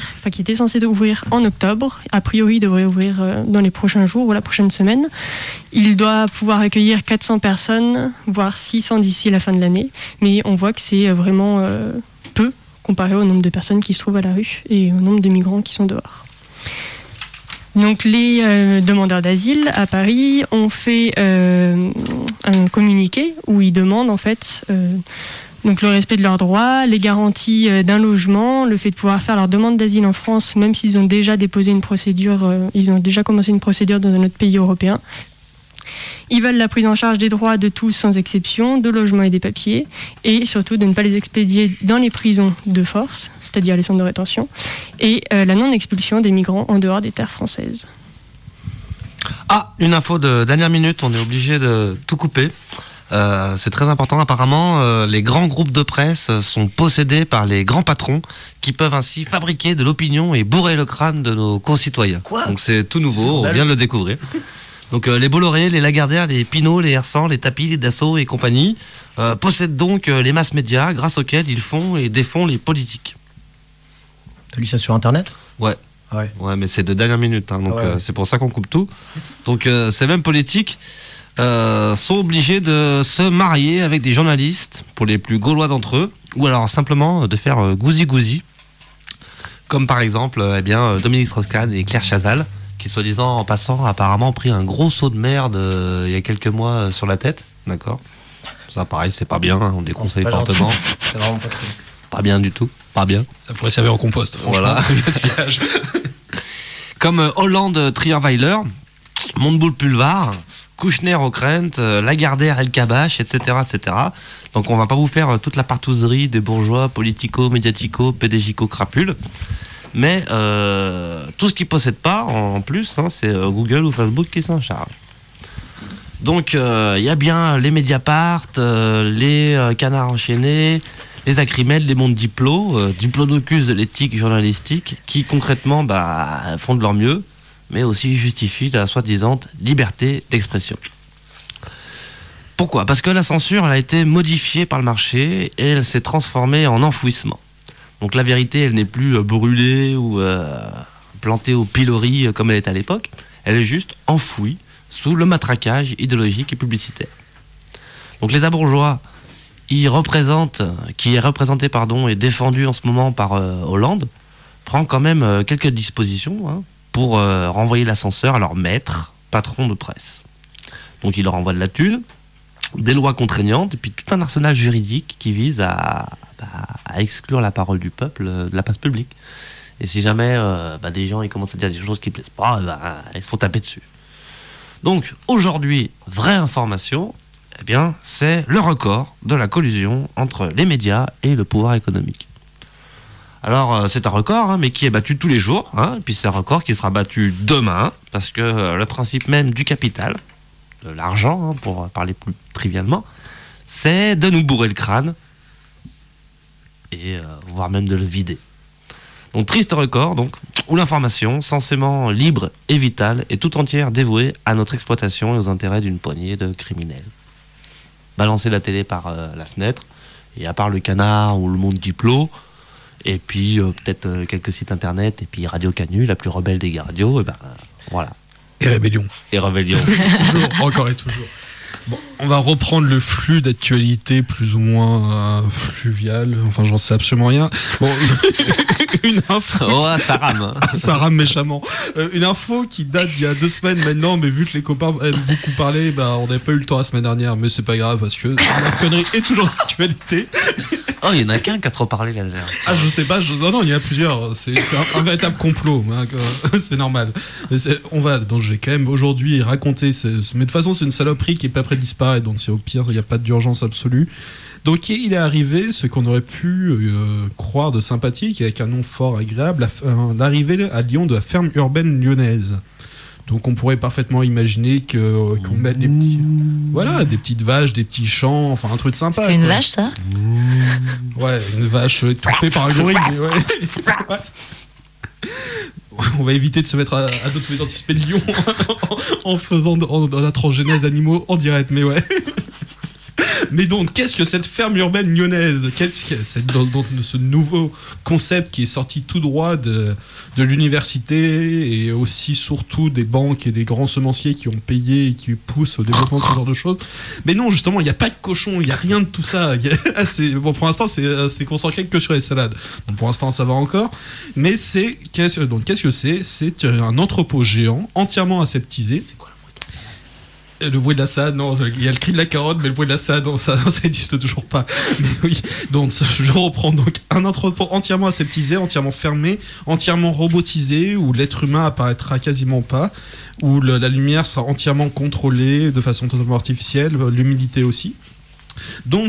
en octobre. A priori, il devrait ouvrir dans les prochains jours ou la prochaine semaine. Il doit pouvoir accueillir 400 personnes, voire 600 d'ici la fin de l'année. Mais on voit que c'est vraiment peu comparé au nombre de personnes qui se trouvent à la rue et au nombre de migrants qui sont dehors. Donc les demandeurs d'asile à Paris ont fait un communiqué où ils demandent en fait donc le respect de leurs droits, les garanties d'un logement, le fait de pouvoir faire leur demande d'asile en France, même s'ils ont déjà déposé une procédure, ils ont déjà commencé une procédure dans un autre pays européen. Ils veulent la prise en charge des droits de tous sans exception, de logement et des papiers, et surtout de ne pas les expédier dans les prisons de force, c'est-à-dire les centres de rétention, et la non-expulsion des migrants en dehors des terres françaises. Ah, une info de dernière minute, on est obligé de tout couper. C'est très important, apparemment, les grands groupes de presse sont possédés par les grands patrons qui peuvent ainsi fabriquer de l'opinion et bourrer le crâne de nos concitoyens. Quoi ? Donc c'est tout nouveau, on vient de le découvrir. Donc les Bolloré, les Lagardère, les Pinault, les Hersant, les Tapi, les Dassault et compagnie possèdent donc les masses médias grâce auxquels ils font et défont les politiques. T'as lu ça sur internet ? Ouais. Ah ouais. Ouais, mais c'est de dernière minute, hein, donc ouais. C'est pour ça qu'on coupe tout. Donc ces mêmes politiques sont obligés de se marier avec des journalistes, pour les plus gaulois d'entre eux, ou alors simplement de faire gousi-gousi, comme par exemple Dominique Strauss-Kahn et Claire Chazal, qui soi-disant en passant apparemment pris un gros seau de merde il y a quelques mois sur la tête, d'accord. Ça pareil, c'est pas bien, on déconseille fortement. C'est vraiment pas très... Pas bien du tout, pas bien. Ça pourrait servir en compost, franchement. Voilà. Comme Hollande Trierweiler, Montebourg-Pulvar, Kouchner-Ockrent, Lagardère El-Kabash, etc., etc. Donc on va pas vous faire toute la partouzerie des bourgeois politico-médiatico, pédégico-crapules. Mais tout ce qu'ils ne possèdent pas, en plus, hein, c'est Google ou Facebook qui s'en charge. Donc il y a bien les Mediapart, les Canards enchaînés, les Acrimel, les Mondes Diplodocus de l'éthique journalistique, qui concrètement font de leur mieux, mais aussi justifient la soi-disant liberté d'expression. Pourquoi ? Parce que la censure elle a été modifiée par le marché et elle s'est transformée en enfouissement. Donc la vérité, elle n'est plus brûlée ou plantée au pilori comme elle était à l'époque, elle est juste enfouie sous le matraquage idéologique et publicitaire. Donc l'État bourgeois, qui est représenté et défendu en ce moment par Hollande, prend quand même quelques dispositions pour renvoyer l'ascenseur à leur maître, patron de presse. Donc il leur envoie de la thune, des lois contraignantes et puis tout un arsenal juridique qui vise à exclure la parole du peuple de la place publique. Et si jamais des gens ils commencent à dire des choses qui ne plaisent pas, ils se font taper dessus. Donc aujourd'hui, vraie information, c'est le record de la collusion entre les médias et le pouvoir économique. Alors c'est un record, mais qui est battu tous les jours, et puis c'est un record qui sera battu demain, parce que le principe même du capital, de l'argent, pour parler plus trivialement, c'est de nous bourrer le crâne, et voire même de le vider. Donc triste record, où l'information, censément libre et vitale, est tout entière dévouée à notre exploitation et aux intérêts d'une poignée de criminels. Balancer la télé par la fenêtre, et à part le Canard ou le Monde Diplo, et puis peut-être quelques sites internet, et puis Radio Canu, la plus rebelle des radios, voilà. Et Rébellion. Et Rébellion. Toujours, encore et toujours. Bon, on va reprendre le flux d'actualité plus ou moins fluvial. Enfin, j'en sais absolument rien. Bon, une info. Oh, ça rame. Ça rame méchamment. Une info qui date d'il y a 2 semaines maintenant, mais vu que les copains aiment beaucoup parler, on n'avait pas eu le temps la semaine dernière, mais c'est pas grave parce que la connerie est toujours d'actualité. Oh, il y en a qu'un qui a trop parlé là-dedans. Ah, je sais pas. Non, il y en a plusieurs. C'est un véritable complot. C'est normal. Donc, j'ai quand même aujourd'hui raconté. Mais de toute façon, c'est une saloperie qui est pas près de disparaître. Donc, au pire, il n'y a pas d'urgence absolue. Donc, il est arrivé ce qu'on aurait pu croire de sympathique, avec un nom fort agréable, l'arrivée à Lyon de la ferme urbaine lyonnaise. Donc on pourrait parfaitement imaginer qu'on mette des petits, des petites vaches, des petits champs, enfin un truc sympa. C'était une vache, ça ? Ouais, une vache étouffée par un gorille. Mais ouais. On va éviter de se mettre à dos tous les anticipés de Lyon en faisant dans la transgénèse d'animaux en direct, mais ouais. Mais donc, qu'est-ce que cette ferme urbaine lyonnaise ? Qu'est-ce que c'est ce nouveau concept qui est sorti tout droit de l'université et aussi surtout des banques et des grands semenciers qui ont payé et qui poussent au développement de ce genre de choses ? Mais non, justement, il n'y a pas de cochon, il n'y a rien de tout ça. Pour l'instant, c'est concentré que sur les salades. Donc pour l'instant, ça va encore. Mais qu'est-ce que c'est ? C'est un entrepôt géant entièrement aseptisé. C'est quoi ? Le bruit de la SAD, non, il y a le cri de la carotte, mais le bruit de la SAD, non, ça n'existe toujours pas. Mais oui, donc je reprends donc un entrepôt entièrement aseptisé, entièrement fermé, entièrement robotisé, où l'être humain apparaîtra quasiment pas, où la lumière sera entièrement contrôlée de façon totalement artificielle, l'humidité aussi. Donc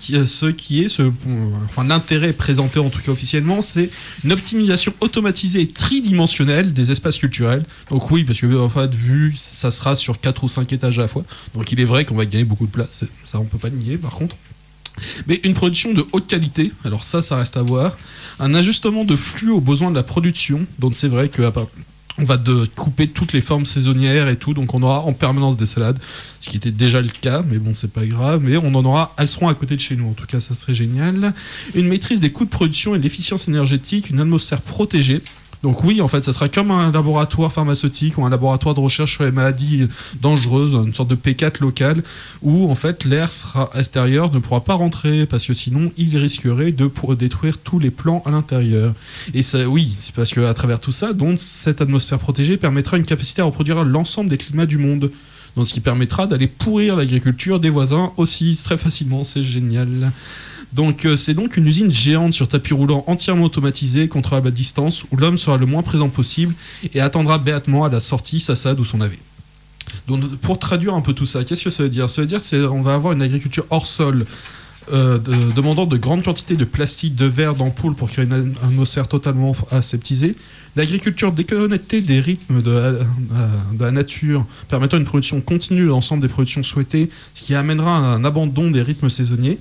l'intérêt présenté en tout cas officiellement, c'est une optimisation automatisée et tridimensionnelle des espaces culturels. Donc oui, parce que en fait, vu ça sera sur 4 ou 5 étages à la fois, donc il est vrai qu'on va gagner beaucoup de place, ça on peut pas nier par contre. Mais une production de haute qualité, alors ça reste à voir. Un ajustement de flux aux besoins de la production, donc c'est vrai que on va couper toutes les formes saisonnières et tout, donc on aura en permanence des salades, ce qui était déjà le cas, mais bon, c'est pas grave, mais on en aura, elles seront à côté de chez nous, en tout cas, ça serait génial. Une maîtrise des coûts de production et de l'efficience énergétique, une atmosphère protégée. Donc oui, en fait, ça sera comme un laboratoire pharmaceutique ou un laboratoire de recherche sur les maladies dangereuses, une sorte de P4 local, où en fait l'air extérieur ne pourra pas rentrer parce que sinon il risquerait de détruire tous les plants à l'intérieur. Et ça, oui, c'est parce qu'à travers tout ça, donc cette atmosphère protégée permettra une capacité à reproduire l'ensemble des climats du monde. Donc ce qui permettra d'aller pourrir l'agriculture des voisins aussi très facilement, c'est génial. Donc c'est donc une usine géante sur tapis roulant entièrement automatisée, contrôlable à distance, où l'homme sera le moins présent possible et attendra béatement à la sortie sa SAD ou son AV. Donc pour traduire un peu tout ça, qu'est-ce que ça veut dire ? Ça veut dire qu'on va avoir une agriculture hors sol, demandant de grandes quantités de plastique, de verre, d'ampoules pour créer une atmosphère totalement aseptisée. L'agriculture déconnectée des rythmes de la nature, permettant une production continue de l'ensemble des productions souhaitées, ce qui amènera à un abandon des rythmes saisonniers.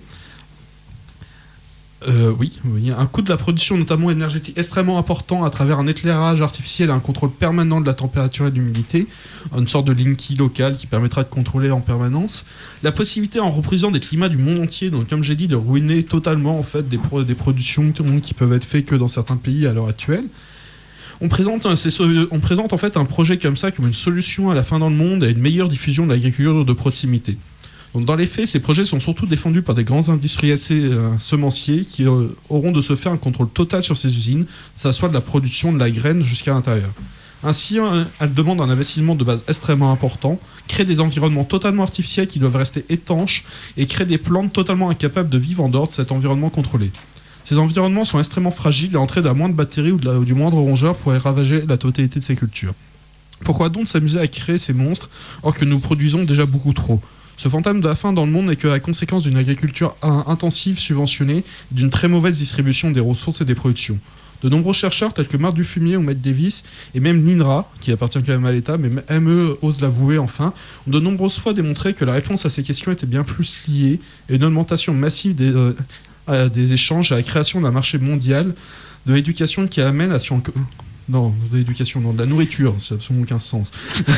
Oui, un coût de la production, notamment énergétique, extrêmement important à travers un éclairage artificiel et un contrôle permanent de la température et de l'humidité, une sorte de Linky local qui permettra de contrôler en permanence. La possibilité, en reproduisant des climats du monde entier, donc comme j'ai dit, de ruiner totalement en fait des productions qui peuvent être faites que dans certains pays à l'heure actuelle. On présente en fait un projet comme ça comme une solution à la fin dans le monde et à une meilleure diffusion de l'agriculture de proximité. Donc dans les faits, ces projets sont surtout défendus par des grands industriels semenciers qui auront de se faire un contrôle total sur ces usines, que ça soit de la production de la graine jusqu'à l'intérieur. Ainsi, elles demandent un investissement de base extrêmement important, créer des environnements totalement artificiels qui doivent rester étanches et créer des plantes totalement incapables de vivre en dehors de cet environnement contrôlé. Ces environnements sont extrêmement fragiles et l'entrée de la moindre bactérie ou du moindre rongeur pourrait ravager la totalité de ces cultures. Pourquoi donc s'amuser à créer ces monstres alors que nous produisons déjà beaucoup trop ? Ce fantasme de la faim dans le monde n'est que la conséquence d'une agriculture intensive, subventionnée, et d'une très mauvaise distribution des ressources et des productions. De nombreux chercheurs tels que Marc Dufumier ou Matt Davis, et même l'INRA, qui appartient quand même à l'État, mais ME ose l'avouer enfin, ont de nombreuses fois démontré que la réponse à ces questions était bien plus liée à une augmentation massive des échanges, à la création d'un marché mondial de l'éducation qui amène à non, de l'éducation, non, de la nourriture, ça n'a absolument aucun sens.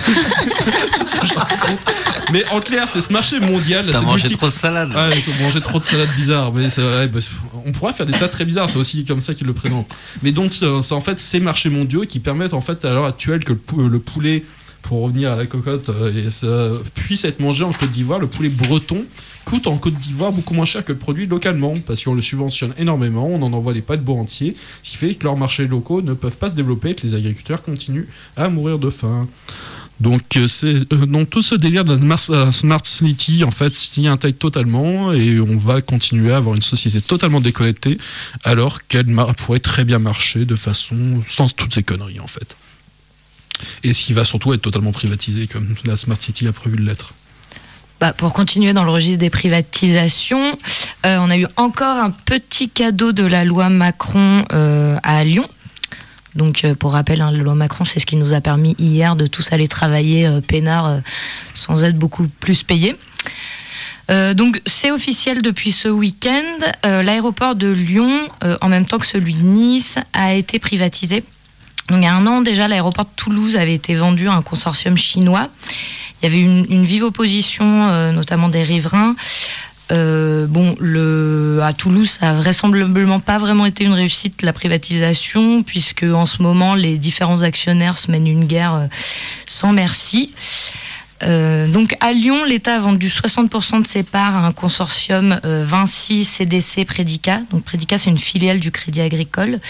Mais en clair, c'est ce marché mondial. T'as mangé trop de salade. Ah, t'as mangé trop de salade bizarre. Mais on pourrait faire des salades très bizarres, c'est aussi comme ça qu'ils le présentent. Mais donc, c'est en fait ces marchés mondiaux qui permettent en fait à l'heure actuelle que le poulet, pour revenir à la cocotte, puisse être mangé en Côte d'Ivoire. Le poulet breton coûte en Côte d'Ivoire beaucoup moins cher que le produit localement, parce qu'on le subventionne énormément, on en envoie des paquebots entiers, ce qui fait que leurs marchés locaux ne peuvent pas se développer et que les agriculteurs continuent à mourir de faim. Donc tout ce délire de la Smart City en fait s'y intègre totalement et on va continuer à avoir une société totalement déconnectée alors qu'elle pourrait très bien marcher de façon sans toutes ces conneries en fait. Et ce qui va surtout être totalement privatisé comme la Smart City a prévu de l'être. Pour continuer dans le registre des privatisations, on a eu encore un petit cadeau de la loi Macron à Lyon. Donc pour rappel, la loi Macron, c'est ce qui nous a permis hier de tous aller travailler peinard sans être beaucoup plus payés. Donc c'est officiel depuis ce week-end. L'aéroport de Lyon, en même temps que celui de Nice, a été privatisé. Donc il y a un an déjà, l'aéroport de Toulouse avait été vendu à un consortium chinois. Il y avait une vive opposition, notamment des riverains. À Toulouse, ça a vraisemblablement pas vraiment été une réussite, la privatisation, puisque en ce moment, les différents actionnaires se mènent une guerre sans merci. Donc à Lyon, l'État a vendu 60% de ses parts à un consortium Vinci, CDC, Predica. Donc Predica, c'est une filiale du Crédit Agricole,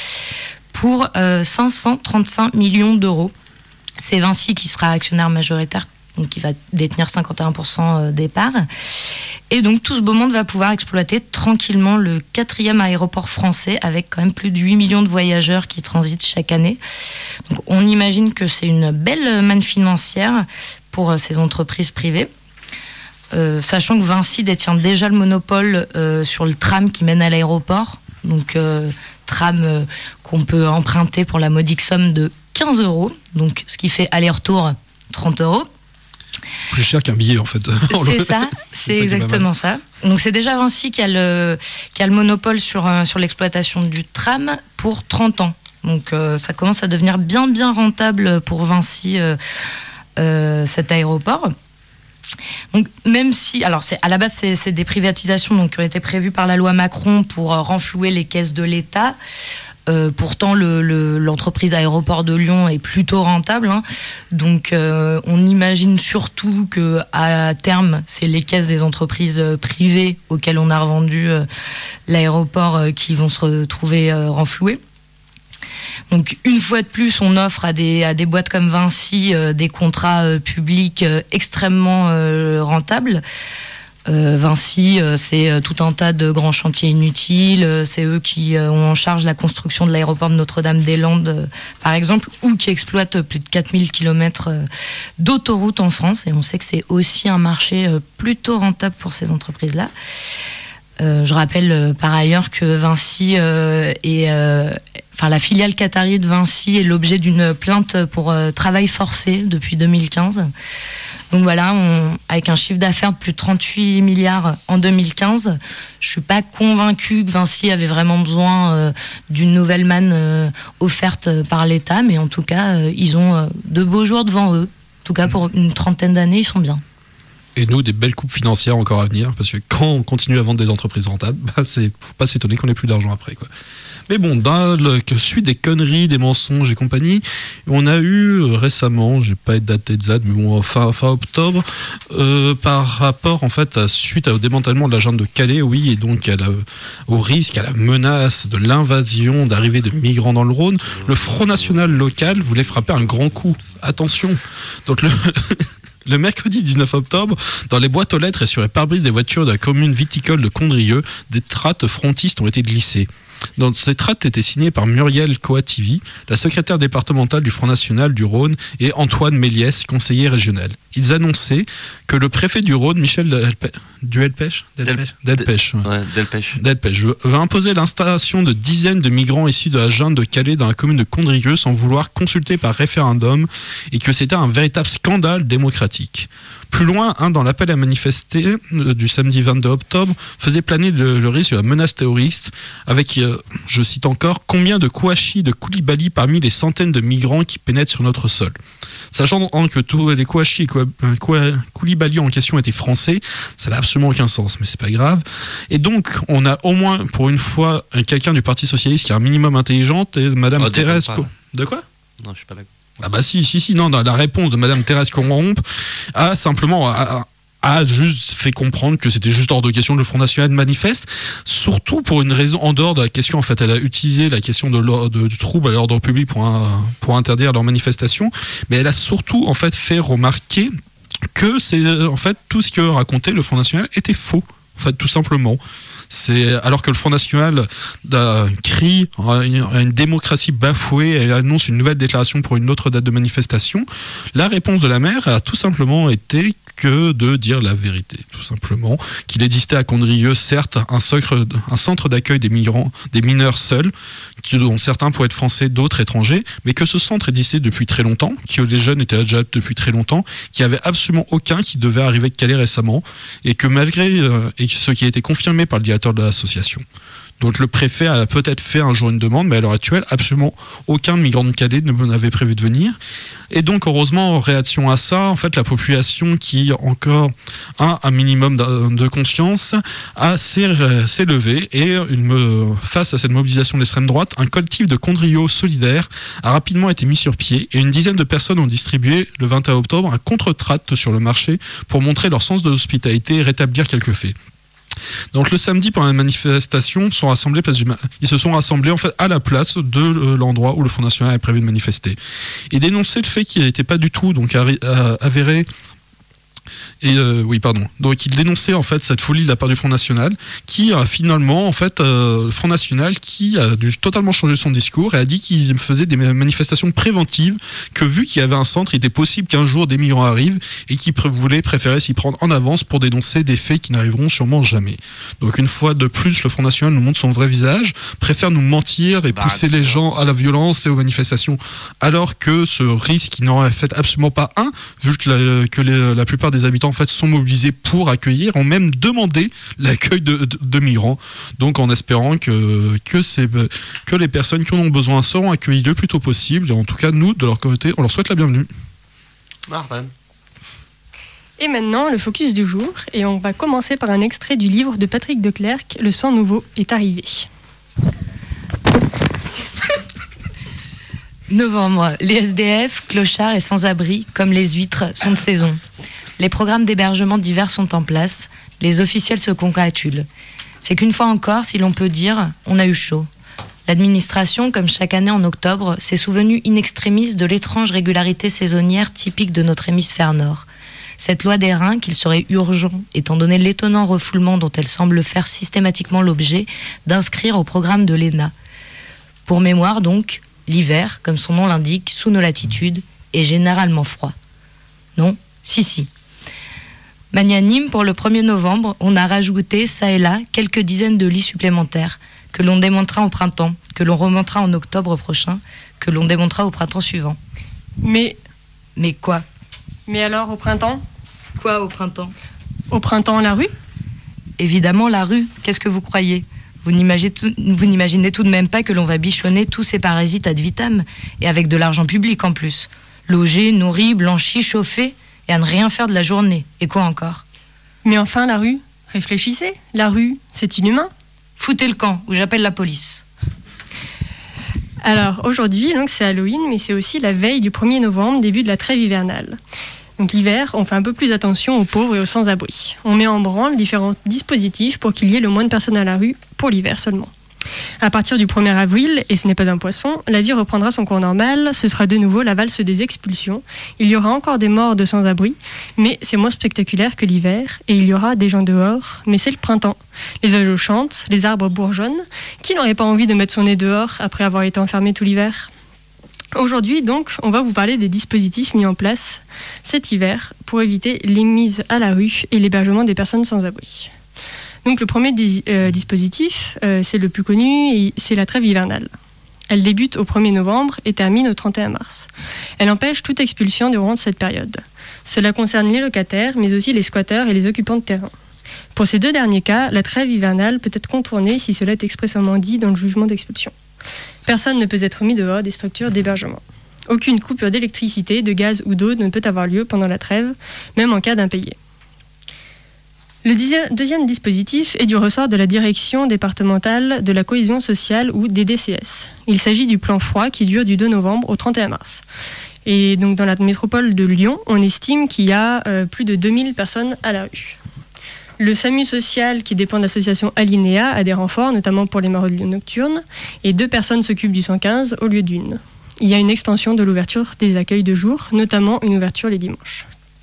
pour 535 millions d'euros. C'est Vinci qui sera actionnaire majoritaire, donc qui va détenir 51% des parts. Et donc tout ce beau monde va pouvoir exploiter tranquillement le 4e aéroport français avec quand même plus de 8 millions de voyageurs qui transitent chaque année. Donc on imagine que c'est une belle manne financière pour ces entreprises privées. Sachant que Vinci détient déjà le monopole sur le tram qui mène à l'aéroport. Donc tram qu'on peut emprunter pour la modique somme de 15 €, donc ce qui fait aller-retour 30 €. Plus cher qu'un billet en fait. C'est ça, c'est exactement ça. Donc c'est déjà Vinci qui a le monopole sur l'exploitation du tram pour 30 ans. Donc ça commence à devenir bien rentable pour Vinci cet aéroport. Donc même si, alors à la base c'est des privatisations donc, qui ont été prévues par la loi Macron pour renflouer les caisses de l'État. Pourtant, l'entreprise Aéroport de Lyon est plutôt rentable. Hein. Donc, on imagine surtout qu'à terme, c'est les caisses des entreprises privées auxquelles on a revendu l'aéroport qui vont se retrouver renflouées. Donc, une fois de plus, on offre à des boîtes comme Vinci des contrats publics extrêmement rentables. Vinci, c'est tout un tas de grands chantiers inutiles, c'est eux qui ont en charge la construction de l'aéroport de Notre-Dame-des-Landes, par exemple, ou qui exploitent plus de 4000 km d'autoroutes en France, et on sait que c'est aussi un marché plutôt rentable pour ces entreprises-là. Je rappelle par ailleurs que Vinci la filiale qatari de Vinci est l'objet d'une plainte pour travail forcé depuis 2015. Donc voilà, avec un chiffre d'affaires de plus de 38 milliards en 2015, je suis pas convaincue que Vinci avait vraiment besoin d'une nouvelle manne offerte par l'État, mais en tout cas, ils ont de beaux jours devant eux. En tout cas, pour une trentaine d'années, ils sont bien. Et nous, des belles coupes financières encore à venir, parce que quand on continue à vendre des entreprises rentables, faut pas s'étonner qu'on ait plus d'argent après, quoi. Mais bon, dans la suite des conneries, des mensonges et compagnie, on a eu récemment, j'ai pas date exacte, mais bon, fin octobre, par rapport en fait suite au démantèlement de la junte de Calais, oui, et donc au risque, à la menace de l'invasion, d'arrivée de migrants dans le Rhône, le Front National local voulait frapper un grand coup. Attention. Donc le mercredi 19 octobre, dans les boîtes aux lettres et sur les pare-brises des voitures de la commune viticole de Condrieu, des tracts frontistes ont été glissés. Donc, ces tracts étaient signés par Muriel Coativi, la secrétaire départementale du Front National du Rhône, et Antoine Méliès, conseiller régional. Ils annonçaient que le préfet du Rhône, Michel Delpech, va imposer l'installation de dizaines de migrants issus de la junte de Calais dans la commune de Condrieu sans vouloir consulter par référendum, et que c'était un véritable scandale démocratique. Plus loin, dans l'appel à manifester du samedi 22 octobre, faisait planer le risque de la menace terroriste avec, je cite encore, combien de Kouachi, de Koulibaly parmi les centaines de migrants qui pénètrent sur notre sol. Sachant que tous les Kouachi et Koulibaly en question étaient français, ça n'a absolument aucun sens, mais c'est pas grave. Et donc, on a au moins, pour une fois, quelqu'un du Parti Socialiste qui est un minimum intelligente, et Madame Thérèse... De quoi ? Non, je suis pas d'accord. Ah bah si, non, dans la réponse de Madame Thérèse Corrompe a simplement a juste fait comprendre que c'était juste hors de question que le Front National manifeste, surtout pour une raison en dehors de la question. En fait, elle a utilisé la question du trouble à l'ordre public pour interdire leur manifestation, mais elle a surtout en fait fait remarquer que c'est en fait tout ce que racontait le Front National était faux, en fait, tout simplement. Alors que le Front National crie à une démocratie bafouée et annonce une nouvelle déclaration pour une autre date de manifestation, la réponse de la maire a tout simplement été que de dire la vérité, tout simplement, qu'il existait à Condrieu, certes, un centre d'accueil des mineurs seuls, dont certains pourraient être français, d'autres étrangers, mais que ce centre existait depuis très longtemps, que les jeunes étaient déjà depuis très longtemps, qu'il n'y avait absolument aucun qui devait arriver de Calais récemment, et que malgré ce qui a été confirmé par le directeur de l'association. Donc le préfet a peut-être fait un jour une demande, mais à l'heure actuelle, absolument aucun migrant de Calais n'avait prévu de venir. Et donc heureusement, en réaction à ça, en fait, la population qui encore a un minimum de conscience s'est levée et face à cette mobilisation de l'extrême droite, un collectif de Condrieu solidaire a rapidement été mis sur pied et une dizaine de personnes ont distribué le 21 octobre un contre-tract sur le marché pour montrer leur sens de l'hospitalité et rétablir quelques faits. Donc le samedi pendant la manifestation, ils se sont rassemblés en fait à la place de l'endroit où le Front National avait prévu de manifester et dénoncer le fait qu'il n'était pas du tout donc avéré Et donc il dénonçait en fait cette folie de la part du Front National, qui a finalement en fait le Front National qui a dû totalement changer son discours et a dit qu'il faisait des manifestations préventives, que vu qu'il y avait un centre, il était possible qu'un jour des migrants arrivent et qu'il préférait s'y prendre en avance pour dénoncer des faits qui n'arriveront sûrement jamais. Donc une fois de plus, le Front National nous montre son vrai visage, préfère nous mentir et pousser les gens à la violence et aux manifestations, alors que ce risque, il n'en a fait absolument pas un, vu que la plupart des habitants en fait sont mobilisés pour accueillir, ont même demandé l'accueil de migrants, donc en espérant que les personnes qui en ont besoin seront accueillies le plus tôt possible. Et en tout cas, nous, de leur côté, on leur souhaite la bienvenue. Martin. Et maintenant, le focus du jour, et on va commencer par un extrait du livre de Patrick Declercq, Le sang nouveau est arrivé. Novembre, les SDF, clochards et sans-abri, comme les huîtres, sont de saison. Les programmes d'hébergement divers sont en place, les officiels se congratulent. C'est qu'une fois encore, si l'on peut dire, on a eu chaud. L'administration, comme chaque année en octobre, s'est souvenue in extremis de l'étrange régularité saisonnière typique de notre hémisphère nord. Cette loi d'airain qu'il serait urgent, étant donné l'étonnant refoulement dont elle semble faire systématiquement l'objet, d'inscrire au programme de l'ENA. Pour mémoire donc, l'hiver, comme son nom l'indique, sous nos latitudes, est généralement froid. Non ? Si. Magnanime, pour le 1er novembre, on a rajouté, ça et là, quelques dizaines de lits supplémentaires, que l'on démontera au printemps, que l'on remontera en octobre prochain, que l'on démontera au printemps suivant. Mais quoi ? Mais alors, au printemps ? Quoi, au printemps ? Au printemps, la rue ? Évidemment, la rue. Qu'est-ce que vous croyez ? Vous n'imaginez tout de même pas que l'on va bichonner tous ces parasites ad vitam, et avec de l'argent public en plus. Loger, nourri, blanchi, chauffé, et à ne rien faire de la journée. Et quoi encore ? Mais enfin, la rue ? Réfléchissez. La rue, c'est inhumain. Foutez le camp, ou j'appelle la police. Alors, aujourd'hui, donc, c'est Halloween, mais c'est aussi la veille du 1er novembre, début de la trêve hivernale. Donc l'hiver, on fait un peu plus attention aux pauvres et aux sans-abri. On met en branle différents dispositifs pour qu'il y ait le moins de personnes à la rue, pour l'hiver seulement. À partir du 1er avril, et ce n'est pas un poisson, la vie reprendra son cours normal, ce sera de nouveau la valse des expulsions. Il y aura encore des morts de sans-abri, mais c'est moins spectaculaire que l'hiver, et il y aura des gens dehors, mais c'est le printemps. Les oiseaux chantent, les arbres bourgeonnent. Qui n'aurait pas envie de mettre son nez dehors après avoir été enfermé tout l'hiver ? Aujourd'hui, donc, on va vous parler des dispositifs mis en place cet hiver pour éviter les mises à la rue et l'hébergement des personnes sans abri. Donc, le premier dispositif, c'est le plus connu, et c'est la trêve hivernale. Elle débute au 1er novembre et termine au 31 mars. Elle empêche toute expulsion durant cette période. Cela concerne les locataires, mais aussi les squatteurs et les occupants de terrain. Pour ces deux derniers cas, la trêve hivernale peut être contournée si cela est expressément dit dans le jugement d'expulsion. Personne ne peut être mis dehors des structures d'hébergement. Aucune coupure d'électricité, de gaz ou d'eau ne peut avoir lieu pendant la trêve, même en cas d'impayé. Le deuxième dispositif est du ressort de la Direction départementale de la cohésion sociale ou DDCS. Il s'agit du plan froid qui dure du 2 novembre au 31 mars. Et donc dans la métropole de Lyon, on estime qu'il y a plus de 2000 personnes à la rue. Le SAMU social, qui dépend de l'association Alinéa, a des renforts, notamment pour les maraudes nocturnes, et 2 personnes s'occupent du 115 au lieu d'une. Il y a une extension de l'ouverture des accueils de jour, notamment une ouverture les dimanches.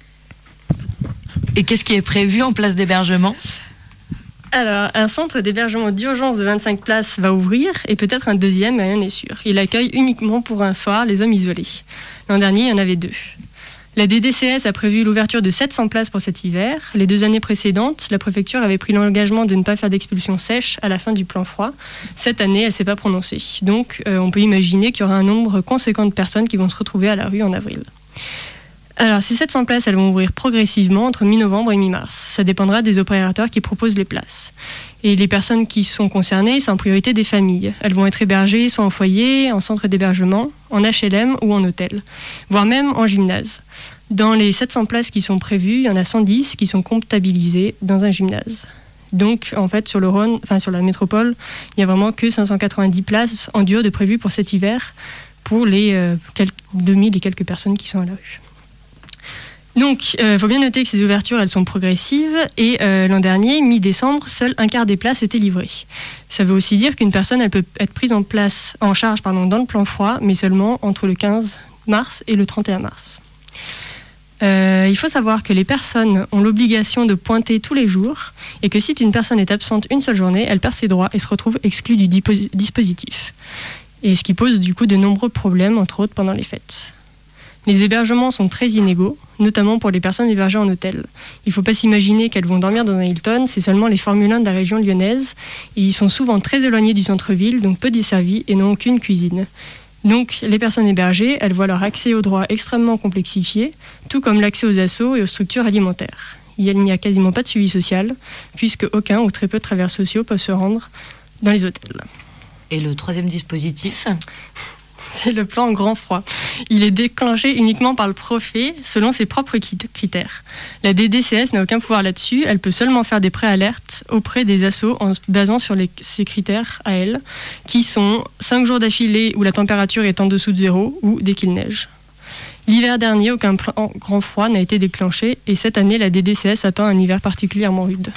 Et qu'est-ce qui est prévu en place d'hébergement ? Alors, un centre d'hébergement d'urgence de 25 places va ouvrir, et peut-être un deuxième, mais rien n'est sûr. Il accueille uniquement pour un soir les hommes isolés. L'an dernier, il y en avait 2. La DDCS a prévu l'ouverture de 700 places pour cet hiver. Les 2 années précédentes, la préfecture avait pris l'engagement de ne pas faire d'expulsion sèche à la fin du plan froid. Cette année, elle ne s'est pas prononcée. Donc, on peut imaginer qu'il y aura un nombre conséquent de personnes qui vont se retrouver à la rue en avril. Alors, ces 700 places, elles vont ouvrir progressivement entre mi-novembre et mi-mars. Ça dépendra des opérateurs qui proposent les places. Et les personnes qui sont concernées, c'est en priorité des familles. Elles vont être hébergées soit en foyer, en centre d'hébergement, en HLM ou en hôtel, voire même en gymnase. Dans les 700 places qui sont prévues, il y en a 110 qui sont comptabilisées dans un gymnase. Donc, en fait, sur le Rhône, sur la métropole, il n'y a vraiment que 590 places en dur de prévues pour cet hiver, pour les 2000 et quelques personnes qui sont à la rue. Donc, il faut bien noter que ces ouvertures, elles sont progressives, et l'an dernier, mi-décembre, seul un quart des places étaient livrées. Ça veut aussi dire qu'une personne, elle peut être prise en charge dans le plan froid, mais seulement entre le 15 mars et le 31 mars. Il faut savoir que les personnes ont l'obligation de pointer tous les jours et que si une personne est absente une seule journée, elle perd ses droits et se retrouve exclue du dispositif. Et ce qui pose du coup de nombreux problèmes, entre autres pendant les fêtes. Les hébergements sont très inégaux, notamment pour les personnes hébergées en hôtel. Il ne faut pas s'imaginer qu'elles vont dormir dans un Hilton, c'est seulement les Formule 1 de la région lyonnaise. Et ils sont souvent très éloignés du centre-ville, donc peu desservis et n'ont aucune cuisine. Donc les personnes hébergées, elles voient leur accès aux droits extrêmement complexifié, tout comme l'accès aux assos et aux structures alimentaires. Il n'y a quasiment pas de suivi social, puisque aucun ou très peu de travailleurs sociaux peuvent se rendre dans les hôtels. Et le troisième dispositif ? C'est le plan grand froid. Il est déclenché uniquement par le préfet selon ses propres critères. La DDCS n'a aucun pouvoir là-dessus. Elle peut seulement faire des préalertes auprès des assos en se basant sur ses critères à elle, qui sont 5 jours d'affilée où la température est en dessous de 0 ou dès qu'il neige. L'hiver dernier, aucun plan grand froid n'a été déclenché et cette année, la DDCS attend un hiver particulièrement rude.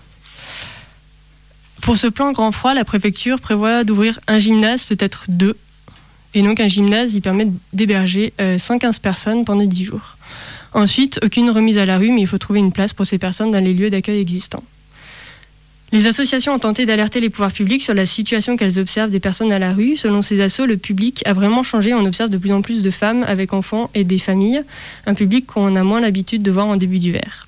Pour ce plan grand froid, la préfecture prévoit d'ouvrir un gymnase, peut-être 2. Et donc un gymnase, il permet d'héberger 115 personnes pendant 10 jours. Ensuite, aucune remise à la rue, mais il faut trouver une place pour ces personnes dans les lieux d'accueil existants. Les associations ont tenté d'alerter les pouvoirs publics sur la situation qu'elles observent des personnes à la rue. Selon ces assos, le public a vraiment changé. On observe de plus en plus de femmes avec enfants et des familles, un public qu'on a moins l'habitude de voir en début d'hiver.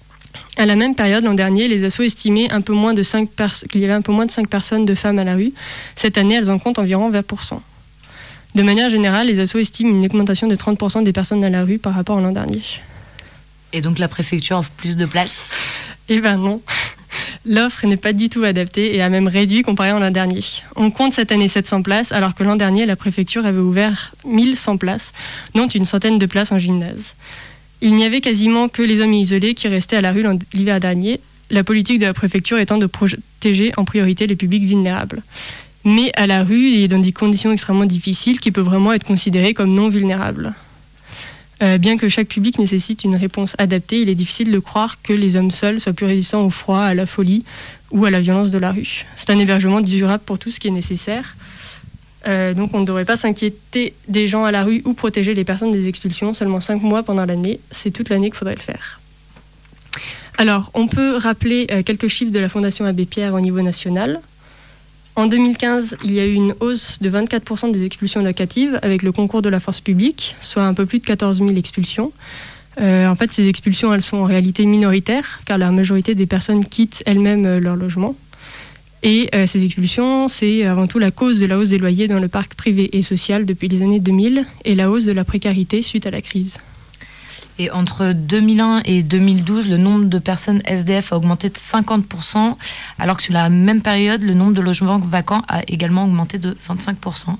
À la même période, l'an dernier, les assos estimaient qu'il y avait un peu moins de 5 personnes de femmes à la rue. Cette année, elles en comptent environ 20%. De manière générale, les assos estiment une augmentation de 30% des personnes à la rue par rapport à l'an dernier. Et donc la préfecture offre plus de places ? Eh ben non. L'offre n'est pas du tout adaptée et a même réduit comparé à l'an dernier. On compte cette année 700 places, alors que l'an dernier, la préfecture avait ouvert 1100 places, dont une centaine de places en gymnase. Il n'y avait quasiment que les hommes isolés qui restaient à la rue l'hiver dernier, la politique de la préfecture étant de protéger en priorité les publics vulnérables. Mais à la rue et dans des conditions extrêmement difficiles qui peuvent vraiment être considérées comme non vulnérables. Bien que chaque public nécessite une réponse adaptée, il est difficile de croire que les hommes seuls soient plus résistants au froid, à la folie ou à la violence de la rue. C'est un hébergement durable pour tout ce qui est nécessaire. Donc on ne devrait pas s'inquiéter des gens à la rue ou protéger les personnes des expulsions seulement 5 mois pendant l'année. C'est toute l'année qu'il faudrait le faire. Alors, on peut rappeler quelques chiffres de la Fondation Abbé Pierre au niveau national. En 2015, il y a eu une hausse de 24% des expulsions locatives avec le concours de la force publique, soit un peu plus de 14 000 expulsions. En fait, ces expulsions, elles sont en réalité minoritaires, car la majorité des personnes quittent elles-mêmes leur logement. Et ces expulsions, c'est avant tout la cause de la hausse des loyers dans le parc privé et social depuis les années 2000 et la hausse de la précarité suite à la crise. Et entre 2001 et 2012, le nombre de personnes SDF a augmenté de 50%, alors que sur la même période, le nombre de logements vacants a également augmenté de 25%.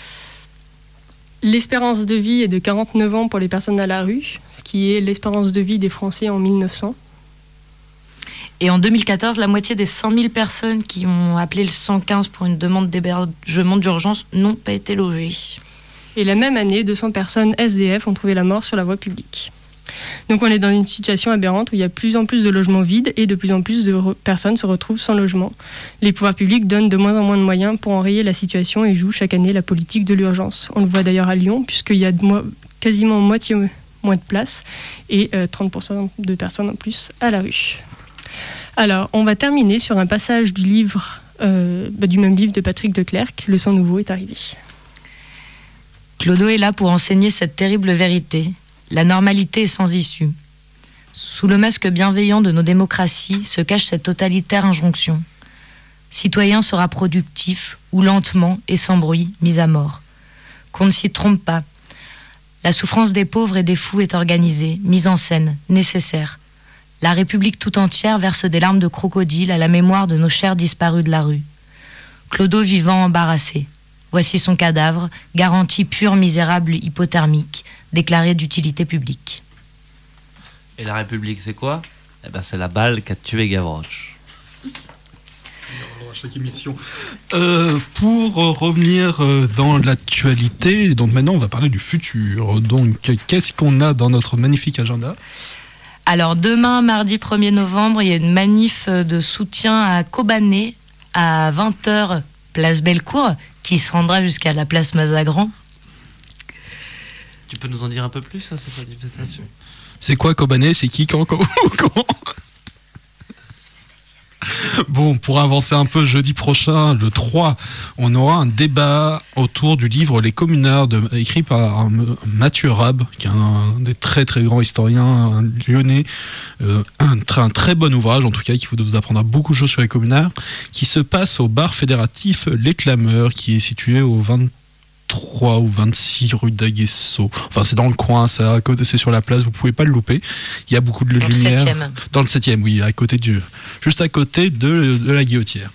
L'espérance de vie est de 49 ans pour les personnes à la rue, ce qui est l'espérance de vie des Français en 1900. Et en 2014, la moitié des 100 000 personnes qui ont appelé le 115 pour une demande d'hébergement d'urgence n'ont pas été logées. Et la même année, 200 personnes SDF ont trouvé la mort sur la voie publique. Donc on est dans une situation aberrante où il y a de plus en plus de logements vides et de plus en plus de personnes se retrouvent sans logement. Les pouvoirs publics donnent de moins en moins de moyens pour enrayer la situation et jouent chaque année la politique de l'urgence. On le voit d'ailleurs à Lyon, puisqu'il y a quasiment moitié moins de places et 30% de personnes en plus à la rue. Alors, on va terminer sur un passage du livre, du même livre de Patrick de Clercq, Le sang nouveau est arrivé. Clodo est là pour enseigner cette terrible vérité. La normalité est sans issue. Sous le masque bienveillant de nos démocraties se cache cette totalitaire injonction. Citoyen sera productif, ou lentement et sans bruit, mis à mort. Qu'on ne s'y trompe pas. La souffrance des pauvres et des fous est organisée, mise en scène, nécessaire. La République tout entière verse des larmes de crocodile à la mémoire de nos chers disparus de la rue. Clodo vivant embarrassé. Voici son cadavre, garantie pure misérable hypothermique, déclarée d'utilité publique. Et la République, c'est quoi ? Eh ben, c'est la balle qu'a tué Gavroche. À chaque émission. Pour revenir dans l'actualité, donc maintenant on va parler du futur. Donc qu'est-ce qu'on a dans notre magnifique agenda ? Alors demain, mardi 1er novembre, il y a une manif de soutien à Kobané à 20h, place Bellecour, qui se rendra jusqu'à la place Mazagran. Tu peux nous en dire un peu plus sur cette manifestation ? C'est quoi Kobané? C'est qui? Quand? Bon, pour avancer un peu, jeudi prochain, le 3, on aura un débat autour du livre Les Communards, écrit par Mathieu Rabe, qui est un des très très grands historiens, un lyonnais, un très bon ouvrage, en tout cas, qui vous apprendra beaucoup de choses sur les communards, qui se passe au bar fédératif Les Clameurs, qui est situé au 23 ou 26 rue d'Aguesseau. Enfin, c'est dans le coin, c'est sur la place, vous pouvez pas le louper. Il y a beaucoup de lumière. Dans le 7e, oui, juste à côté de la Guillotière.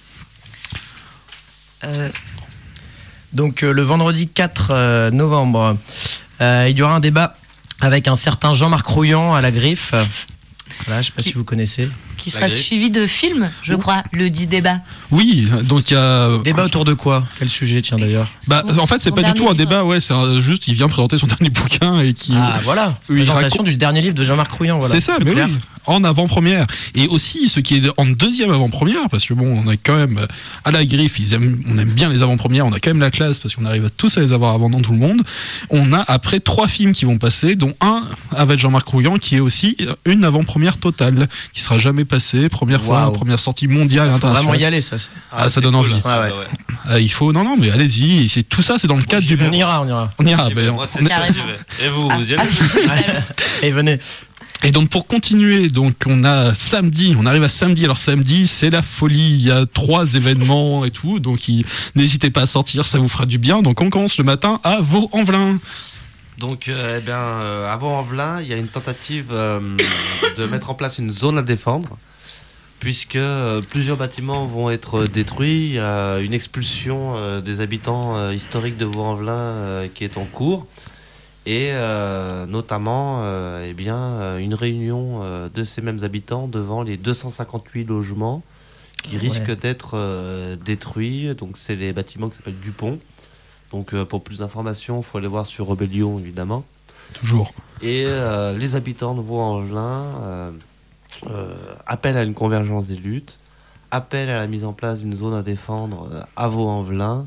Donc, le vendredi 4 novembre, il y aura un débat avec un certain Jean-Marc Rouillant à la Griffe. Voilà, je sais pas si vous connaissez. Qui sera suivi de films, je crois, le dit débat. Oui, donc il y a... Débat autour de quoi? Quel sujet, tiens, d'ailleurs? En fait, c'est pas du tout un débat, c'est juste, il vient présenter son dernier bouquin et qui... Ah, voilà, présentation du dernier livre de Jean-Marc Rouillant, voilà. C'est ça, mais oui, en avant-première. Et aussi, ce qui est en deuxième avant-première, parce que bon, on a quand même, à la Griffe, on aime bien les avant-premières, on a quand même la classe, parce qu'on arrive tous à les avoir avant dans tout le monde. On a après 3 films qui vont passer, dont un avec Jean-Marc Rouillant, qui est aussi une avant-première totale, qui sera jamais passée, première fois, première sortie mondiale, internationale. Faut vraiment y aller, ça. Ça donne envie. Il faut, non, mais allez-y, tout ça, c'est dans le cadre du... On ira. Moi, c'est ça, j'y vais. Et vous y allez? Et venez. Et donc pour continuer, donc on arrive à samedi. Alors samedi, c'est la folie, il y a 3 événements et tout, donc n'hésitez pas à sortir, ça vous fera du bien. Donc on commence le matin à Vaux-en-Velin. Donc à Vaux-en-Velin, il y a une tentative de mettre en place une zone à défendre, puisque plusieurs bâtiments vont être détruits. Il y a une expulsion des habitants historiques de Vaux-en-Velin qui est en cours. Et notamment une réunion de ces mêmes habitants devant les 258 logements qui risquent d'être détruits. Donc c'est les bâtiments qui s'appellent Dupont. Donc pour plus d'informations, il faut aller voir sur Rebellion, évidemment. Toujours. Et les habitants de Vaux-en-Velin appellent à une convergence des luttes, appellent à la mise en place d'une zone à défendre à Vaux-en-Velin.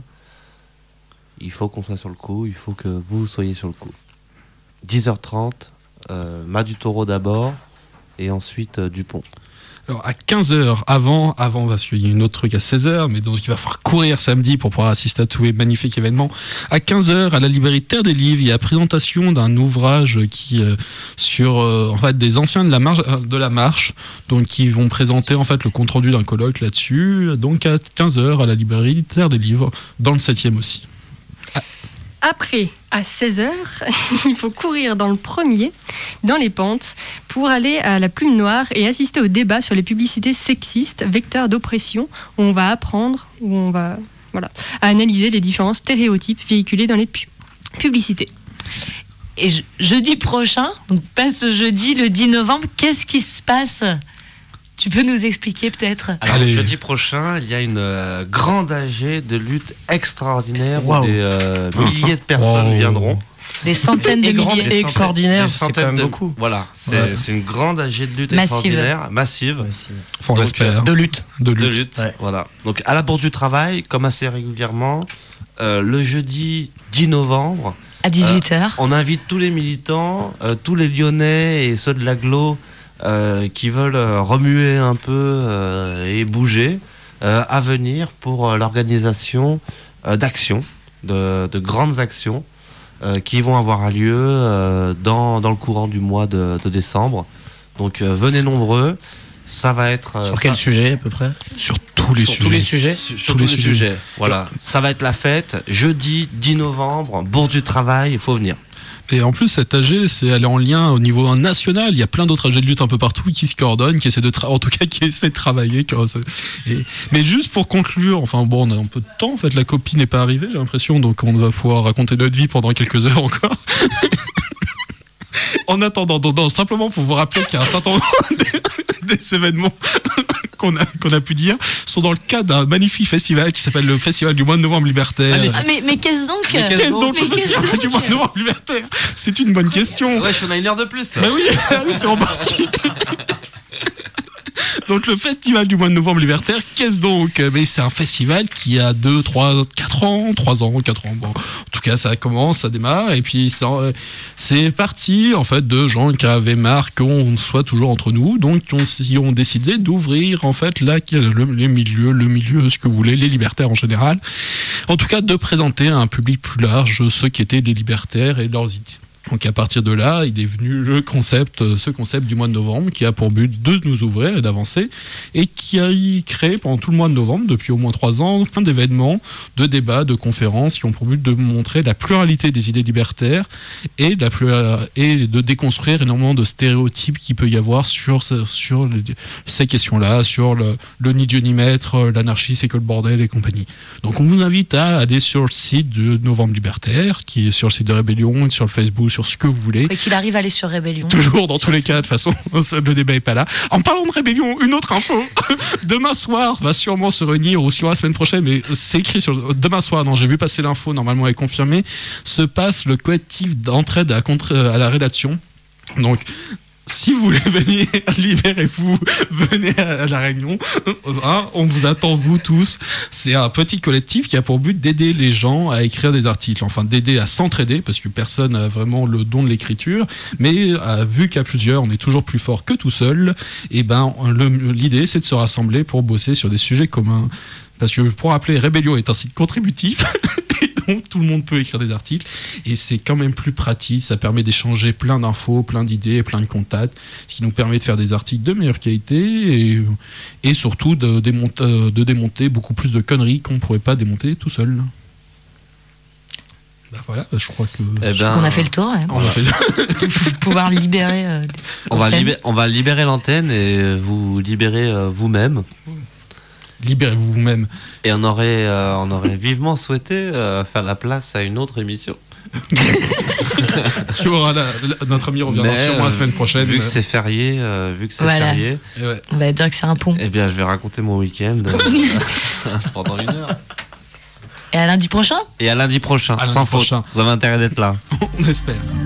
Il faut qu'on soit sur le coup, il faut que vous soyez sur le coup. 10h30, Mas du Taureau d'abord, et ensuite Dupont. Alors à 15h, avant parce qu'il y a une autre truc à 16h, mais donc il va falloir courir samedi pour pouvoir assister à tous les magnifiques événements. À 15h, à la librairie Terre des Livres, il y a la présentation d'un ouvrage qui sur des anciens de la marche, donc qui vont présenter en fait le compte rendu d'un colloque là-dessus. Donc à 15h, à la librairie Terre des Livres, dans le 7e aussi. Après, à 16h, il faut courir dans le premier, dans les pentes, pour aller à la Plume Noire et assister au débat sur les publicités sexistes, vecteurs d'oppression, où on va apprendre, à analyser les différents stéréotypes véhiculés dans les publicités. Et jeudi prochain, donc pas ce jeudi, le 10 novembre, qu'est-ce qui se passe ? Tu peux nous expliquer peut-être ? Alors, jeudi prochain, il y a une grande AG de lutte extraordinaire où des milliers de personnes viendront. Des centaines de milliers. Et extraordinaire, c'est quand même beaucoup. Voilà, c'est une grande AG de lutte extraordinaire, massive. On l'espère. De lutte. Voilà. Donc à la Bourse du Travail, comme assez régulièrement, le jeudi 10 novembre, à 18h, on invite tous les militants, tous les Lyonnais et ceux de l'agglo qui veulent remuer un peu et bouger, à venir pour l'organisation d'actions, de grandes actions qui vont avoir lieu dans le courant du mois de décembre. Donc venez nombreux. Ça va être... Sur quel sujet à peu près ? Sur tous les sujets. Sur tous les sujets. Voilà. Ça va être la fête. Jeudi 10 novembre, Bourse du Travail, il faut venir. Et en plus, cette AG, elle est en lien au niveau national. Il y a plein d'autres AG de lutte un peu partout qui se coordonnent, qui essaient qui essaient de travailler. Mais juste pour conclure, on a un peu de temps. En fait, la copie n'est pas arrivée, j'ai l'impression, donc on va pouvoir raconter notre vie pendant quelques heures encore. En attendant, simplement pour vous rappeler qu'il y a un certain nombre des événements qu'on a pu dire sont dans le cadre d'un magnifique festival qui s'appelle le Festival du mois de novembre libertaire. Mais qu'est-ce donc le Festival du mois de novembre libertaire ? C'est une bonne question. Ouais, on a une heure de plus. Bah oui, c'est reparti. Donc le festival du mois de novembre libertaire, qu'est-ce donc? Mais c'est un festival qui a 2, 3, 4 ans, 4 ans. Bon, en tout cas, ça commence, ça démarre, et puis c'est parti en fait de gens qui avaient marre qu'on soit toujours entre nous, donc qui ont décidé d'ouvrir en fait le milieu, ce que vous voulez, les libertaires en général. En tout cas, de présenter à un public plus large ceux qui étaient des libertaires et leurs idées. Donc à partir de là, il est venu ce concept du mois de novembre qui a pour but de nous ouvrir et d'avancer, et qui a créé pendant tout le mois de novembre, depuis au moins 3 ans, plein d'événements, de débats, de conférences qui ont pour but de montrer la pluralité des idées libertaires et de déconstruire énormément de stéréotypes qu'il peut y avoir sur ces questions-là, sur le ni Dieu ni maître, l'anarchie c'est que le bordel et compagnie. Donc on vous invite à aller sur le site de Novembre Libertaire, qui est sur le site de Rébellion, sur le Facebook, sur ce que vous voulez. Et qu'il arrive à aller sur Rébellion. Toujours, dans tous les cas, de toute façon, le débat n'est pas là. En parlant de Rébellion, une autre info. Demain soir va sûrement se réunir, ou sinon la semaine prochaine, mais c'est écrit sur... Demain soir, non, j'ai vu passer l'info, normalement elle est confirmée, se passe le collectif d'entraide à la rédaction. Donc... si vous voulez venir, libérez-vous, venez à la réunion, hein, on vous attend vous tous. C'est un petit collectif qui a pour but d'aider les gens à écrire des articles, enfin d'aider à s'entraider, parce que personne n'a vraiment le don de l'écriture, mais vu qu'à plusieurs on est toujours plus fort que tout seul, et l'idée c'est de se rassembler pour bosser sur des sujets communs. Parce que pour rappeler, Rébellion est un site contributif, donc tout le monde peut écrire des articles, et c'est quand même plus pratique, ça permet d'échanger plein d'infos, plein d'idées, plein de contacts, ce qui nous permet de faire des articles de meilleure qualité, et surtout de démonter beaucoup plus de conneries qu'on ne pourrait pas démonter tout seul. Voilà, je crois que... on a fait le tour. Ouais. On a fait le... pouvoir libérer... on va libérer l'antenne, et vous libérer vous-même. Libérez-vous vous-même. Et on aurait vivement souhaité faire la place à une autre émission. Notre ami reviendra sûrement la semaine prochaine. Vu que c'est férié, férié, on va dire que c'est un pont. Eh bien, je vais raconter mon week-end pendant 1 heure. Et à lundi prochain. Sans faute. Vous avez intérêt d'être là. On espère.